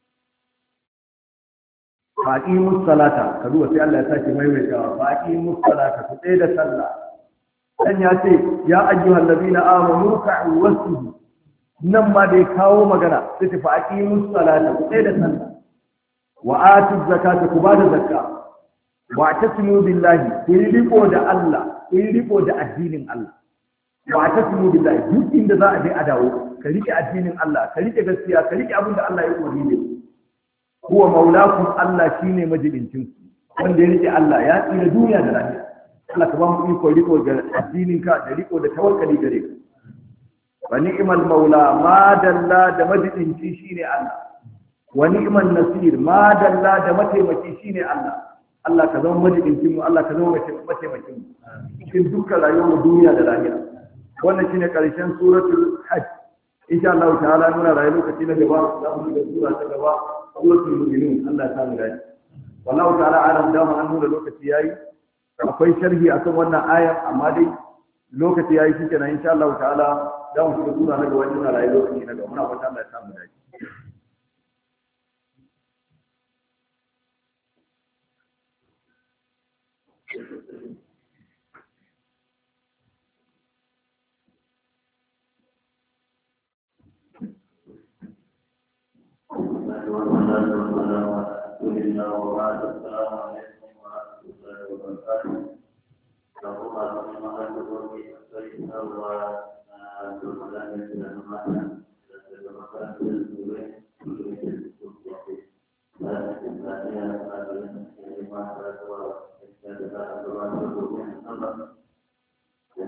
faqimus salata ka duba sai Allah ya sake maimaitawa faqimus salata ku tsaye da sallah. Dan ya ce ya ayyuhal ladina amanu ka'u wasjudu, nan ma da ya kawo magana sai ta faqimus salata ku tsaye da sallah. Wa atuz zakata ku bada zakka. Wa tasmu billahi ku yi riko da Allah, ku yi riko da addinin Allah. Wa tasmu billahi duk inda za a je a dawo ka rike addinin Allah, ka rike gaskiya, ka rike abin da Allah ya umarni da huwa maulakum, Allah shine majibincin ku wanda ya rike Allah ya tsira duniya da lahira. Allah ka ba mu iko riko da addinin ka da riko da tawakkali gare ka. Wa ni'mal maula, ma dalla da majibinci shine Allah. Wa ni'man nasir, ma dalla da mataimaki shine Allah. Allah ka zama majibincin mu, Allah ka zama mataimakin mu cikin dukkan rayuwar mu duniya da lahira. Wannan shine karshen suratul hajj. Insha Allah ta'ala muna rayu lokaci na gaba za mu shiga sura ta gaba, suratul mu'minun. Allah ta mu dace. Wallahu ta'ala alam, da mu an nuna lokaci yayi. Akwai sharhi akan wannan aya amma dai lokaci yayi shi kenan. Insha Allah ta'ala za mu shiga sura na gaba, muna rayu lokaci na gaba. Muna fata Allah ya samu dace.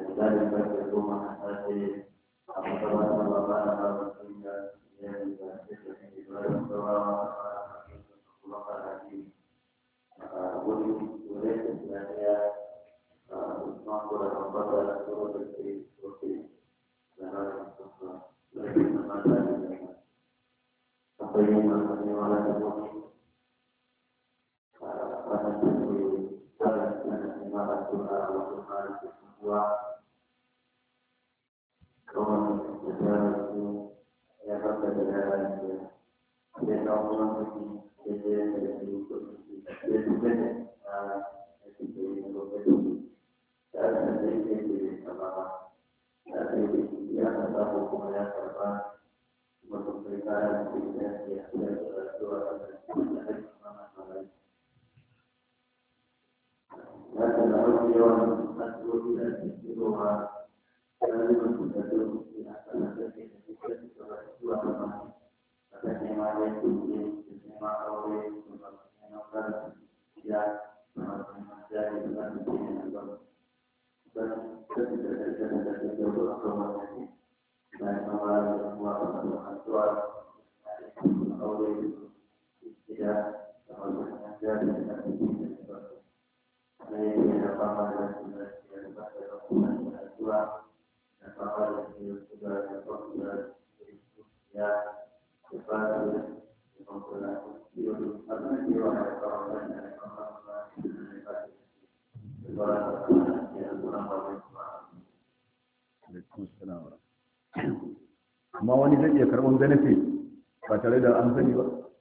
Thank you. amma wani zai iya karɓar benefit ba tare da an sani ba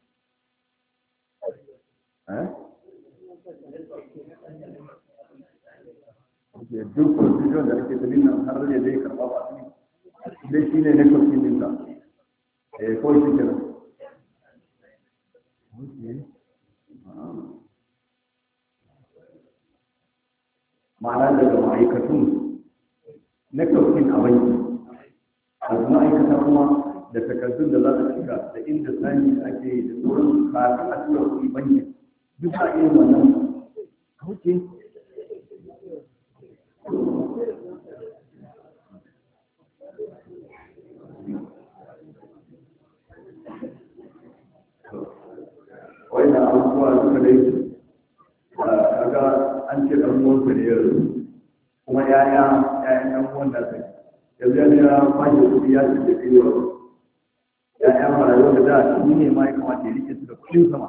eh duk procedure da ake tafi nan har da zai karɓa ba su dai shi ne network din sa eh ko shi kenan ma'ana daga ma'aikatun network din a banki a ma'aikata kuma da takardun da za ta shiga da inda sani ake yi da sauran kafin a tura kuɗi banki duk a irin wannan kauce wannan abubuwa suka dai kaga an ce ɗan uwansa ne ya rasu kuma ya'ya ya'yan ɗan uwan da sai yanzu ya ya kwashe kuɗi ya ce da kiyo ya'ya marayu da da shi ne ma ya kamata ya rike su da kuɗin sama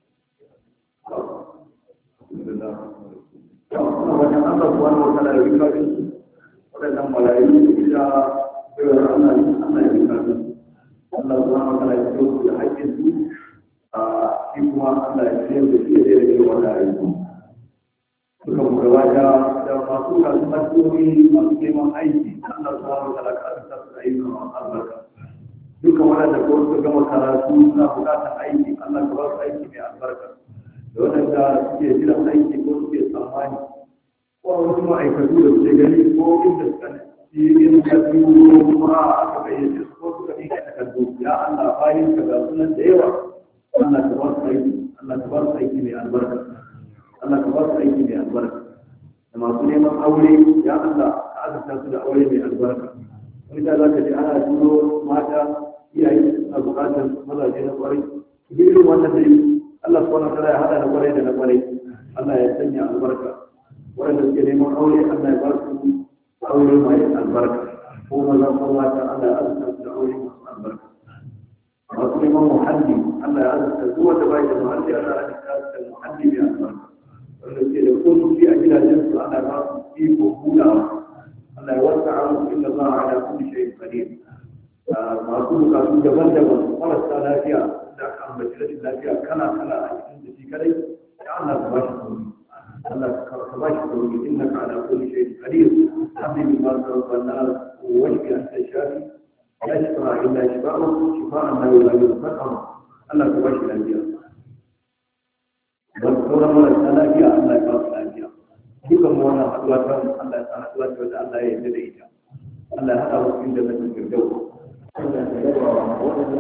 wajen Allah kuwa na wata da rika su waɗannan marayu da gida bayar Allah Allah ya rika su Allah kuwa na wata da rika su da haƙƙin su a shi kuma Allah ya ce da shi da rike wata aiki suka gaba da da masu kasuwanci masu neman aiki Allah subhanahu wa ta'ala ka sa su aiki kamar albarka duka wanda ko su gama karatu suna bukatar aiki Allah ka ba su aiki mai albarka da wanda suke jiran aiki ko suke tsammani ko wasu ma'aikatu da suke gani ko inda suka yi yin kasu ko kuma aka gayyace su ko suka yi takardu ya Allah bayin ka ga sunan da yawa Allah ka ba su aiki Allah ka ba su aiki mai albarka Allah ka ba su aiki mai albarka da masu neman aure ya Allah ka azurta su da aure mai albarka wani ta za ka ji ana turo mata iyaye a bukatar mazaje na kwarai irin wannan dai Allah subhanahu wa ta'ala ya hada na kwarai da na kwarai Allah ya sanya albarka wanda suke neman aure Allah ya ba su aure mai albarka ko maza ko mata Allah ya azurta su da aure mai albarka masu neman muhalli Allah ya azurta su wanda bai da muhalli Allah ya azurta su da muhalli mai albarka wanda ke da kofi a gidajen su ana ba su iko hulawa Allah ya wasa a musu inda za a ala kulli shay'in qadir masu bukatu daban-daban marasa lafiya da aka ambaci rashin lafiya kala kala a cikin da shi kadai ya Allah ka bashi sauri Allah ka bashi sauri innaka ala kulli shay'in qadir habibi ma rabbana wa wajhi anta shafi la shifa illa shifa'u shifa'an la yughadiru saqama Allah ka bashi lafiya don sauran marasa lafiya Allah ya ba su lafiya dukan mu wannan haɗuwa ta Allah ya sa haɗuwa ta wanda Allah ya yarda da ita Allah ya haɗa wasu inda na cikin gau Allah ya yarda wa waɗannan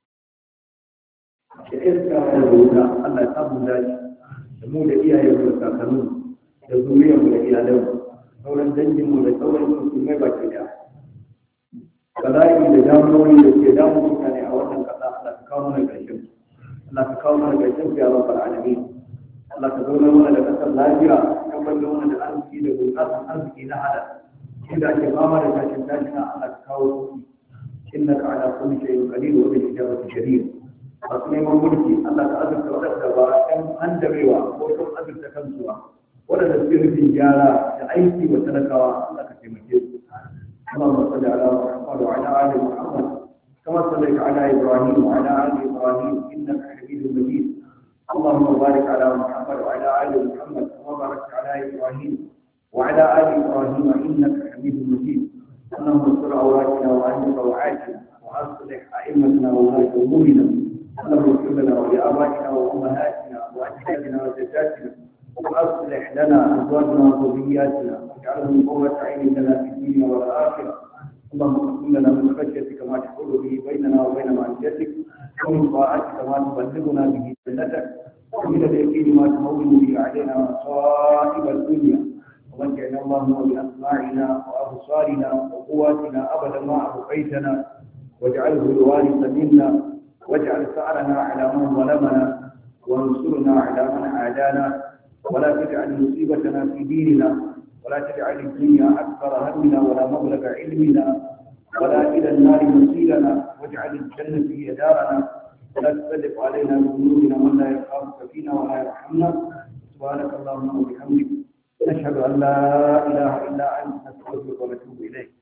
da iska ya rubuta Allah ya samu dace da mu da iyayen mu da kakannu da zuriyar mu da iyalan mu sauran dangin mu da sauran musulmai baki daya bala'i da damuwoyi da ke damun mutane a wannan ƙasa Allah ka kawo mana ƙarshen Allah ka kawo mana ƙarshen ya rabbal alamin Allah ka zauna mana da kasar lafiya kan banda mana da arziki da bunƙasar arziki na halal inda ake fama da tashin tashina Allah ka kawo sauki innaka ala kulli shay'in qadir wa bil ijabati jadir masu neman mulki Allah ka azurta waɗanda ba ɗan handarewa ko ɗan azurta kansu ba waɗanda suke nufin gyara da aiki wa talakawa Allah ka taimake su اللهم صل على محمد وعلى ال محمد كما صليت على ابراهيم وعلى ال ابراهيم انك حميد مجيد اللهم بارك على محمد وعلى ال محمد كما باركت على ابراهيم وعلى ال ابراهيم انك حميد مجيد اللهم استر عوراتنا وامن روعاتنا واصلح ائمتنا وولاة امورنا اللهم اغفر لنا ولابائنا وامهاتنا واجدادنا وجداتنا واصلح لنا ازواجنا وذرياتنا واجعلهم قرة عين لنا في الدنيا والاخره اللهم اقسم لنا من خشيتك ما تحول به بيننا وبين معصيتك ومن طاعتك ما تبلغنا به جنتك ومن اليقين ما تهون به علينا مصائب الدنيا ومتعنا اللهم باسماعنا وابصارنا وقواتنا ابدا ما ابقيتنا واجعله الوارث منا واجعل ثارنا على من ظلمنا وانصرنا على من عادانا ولا تجعل مصيبتنا في ديننا ولا تجعل الدنيا اكبر همنا ولا مبلغ علمنا ولا الى النار مصيرنا واجعل الجنه هي دارنا ولا تسلط علينا بذنوبنا من لا يخافك فينا ولا يرحمنا سبحانك اللهم وبحمدك نشهد ان لا اله الا انت نستغفرك ونتوب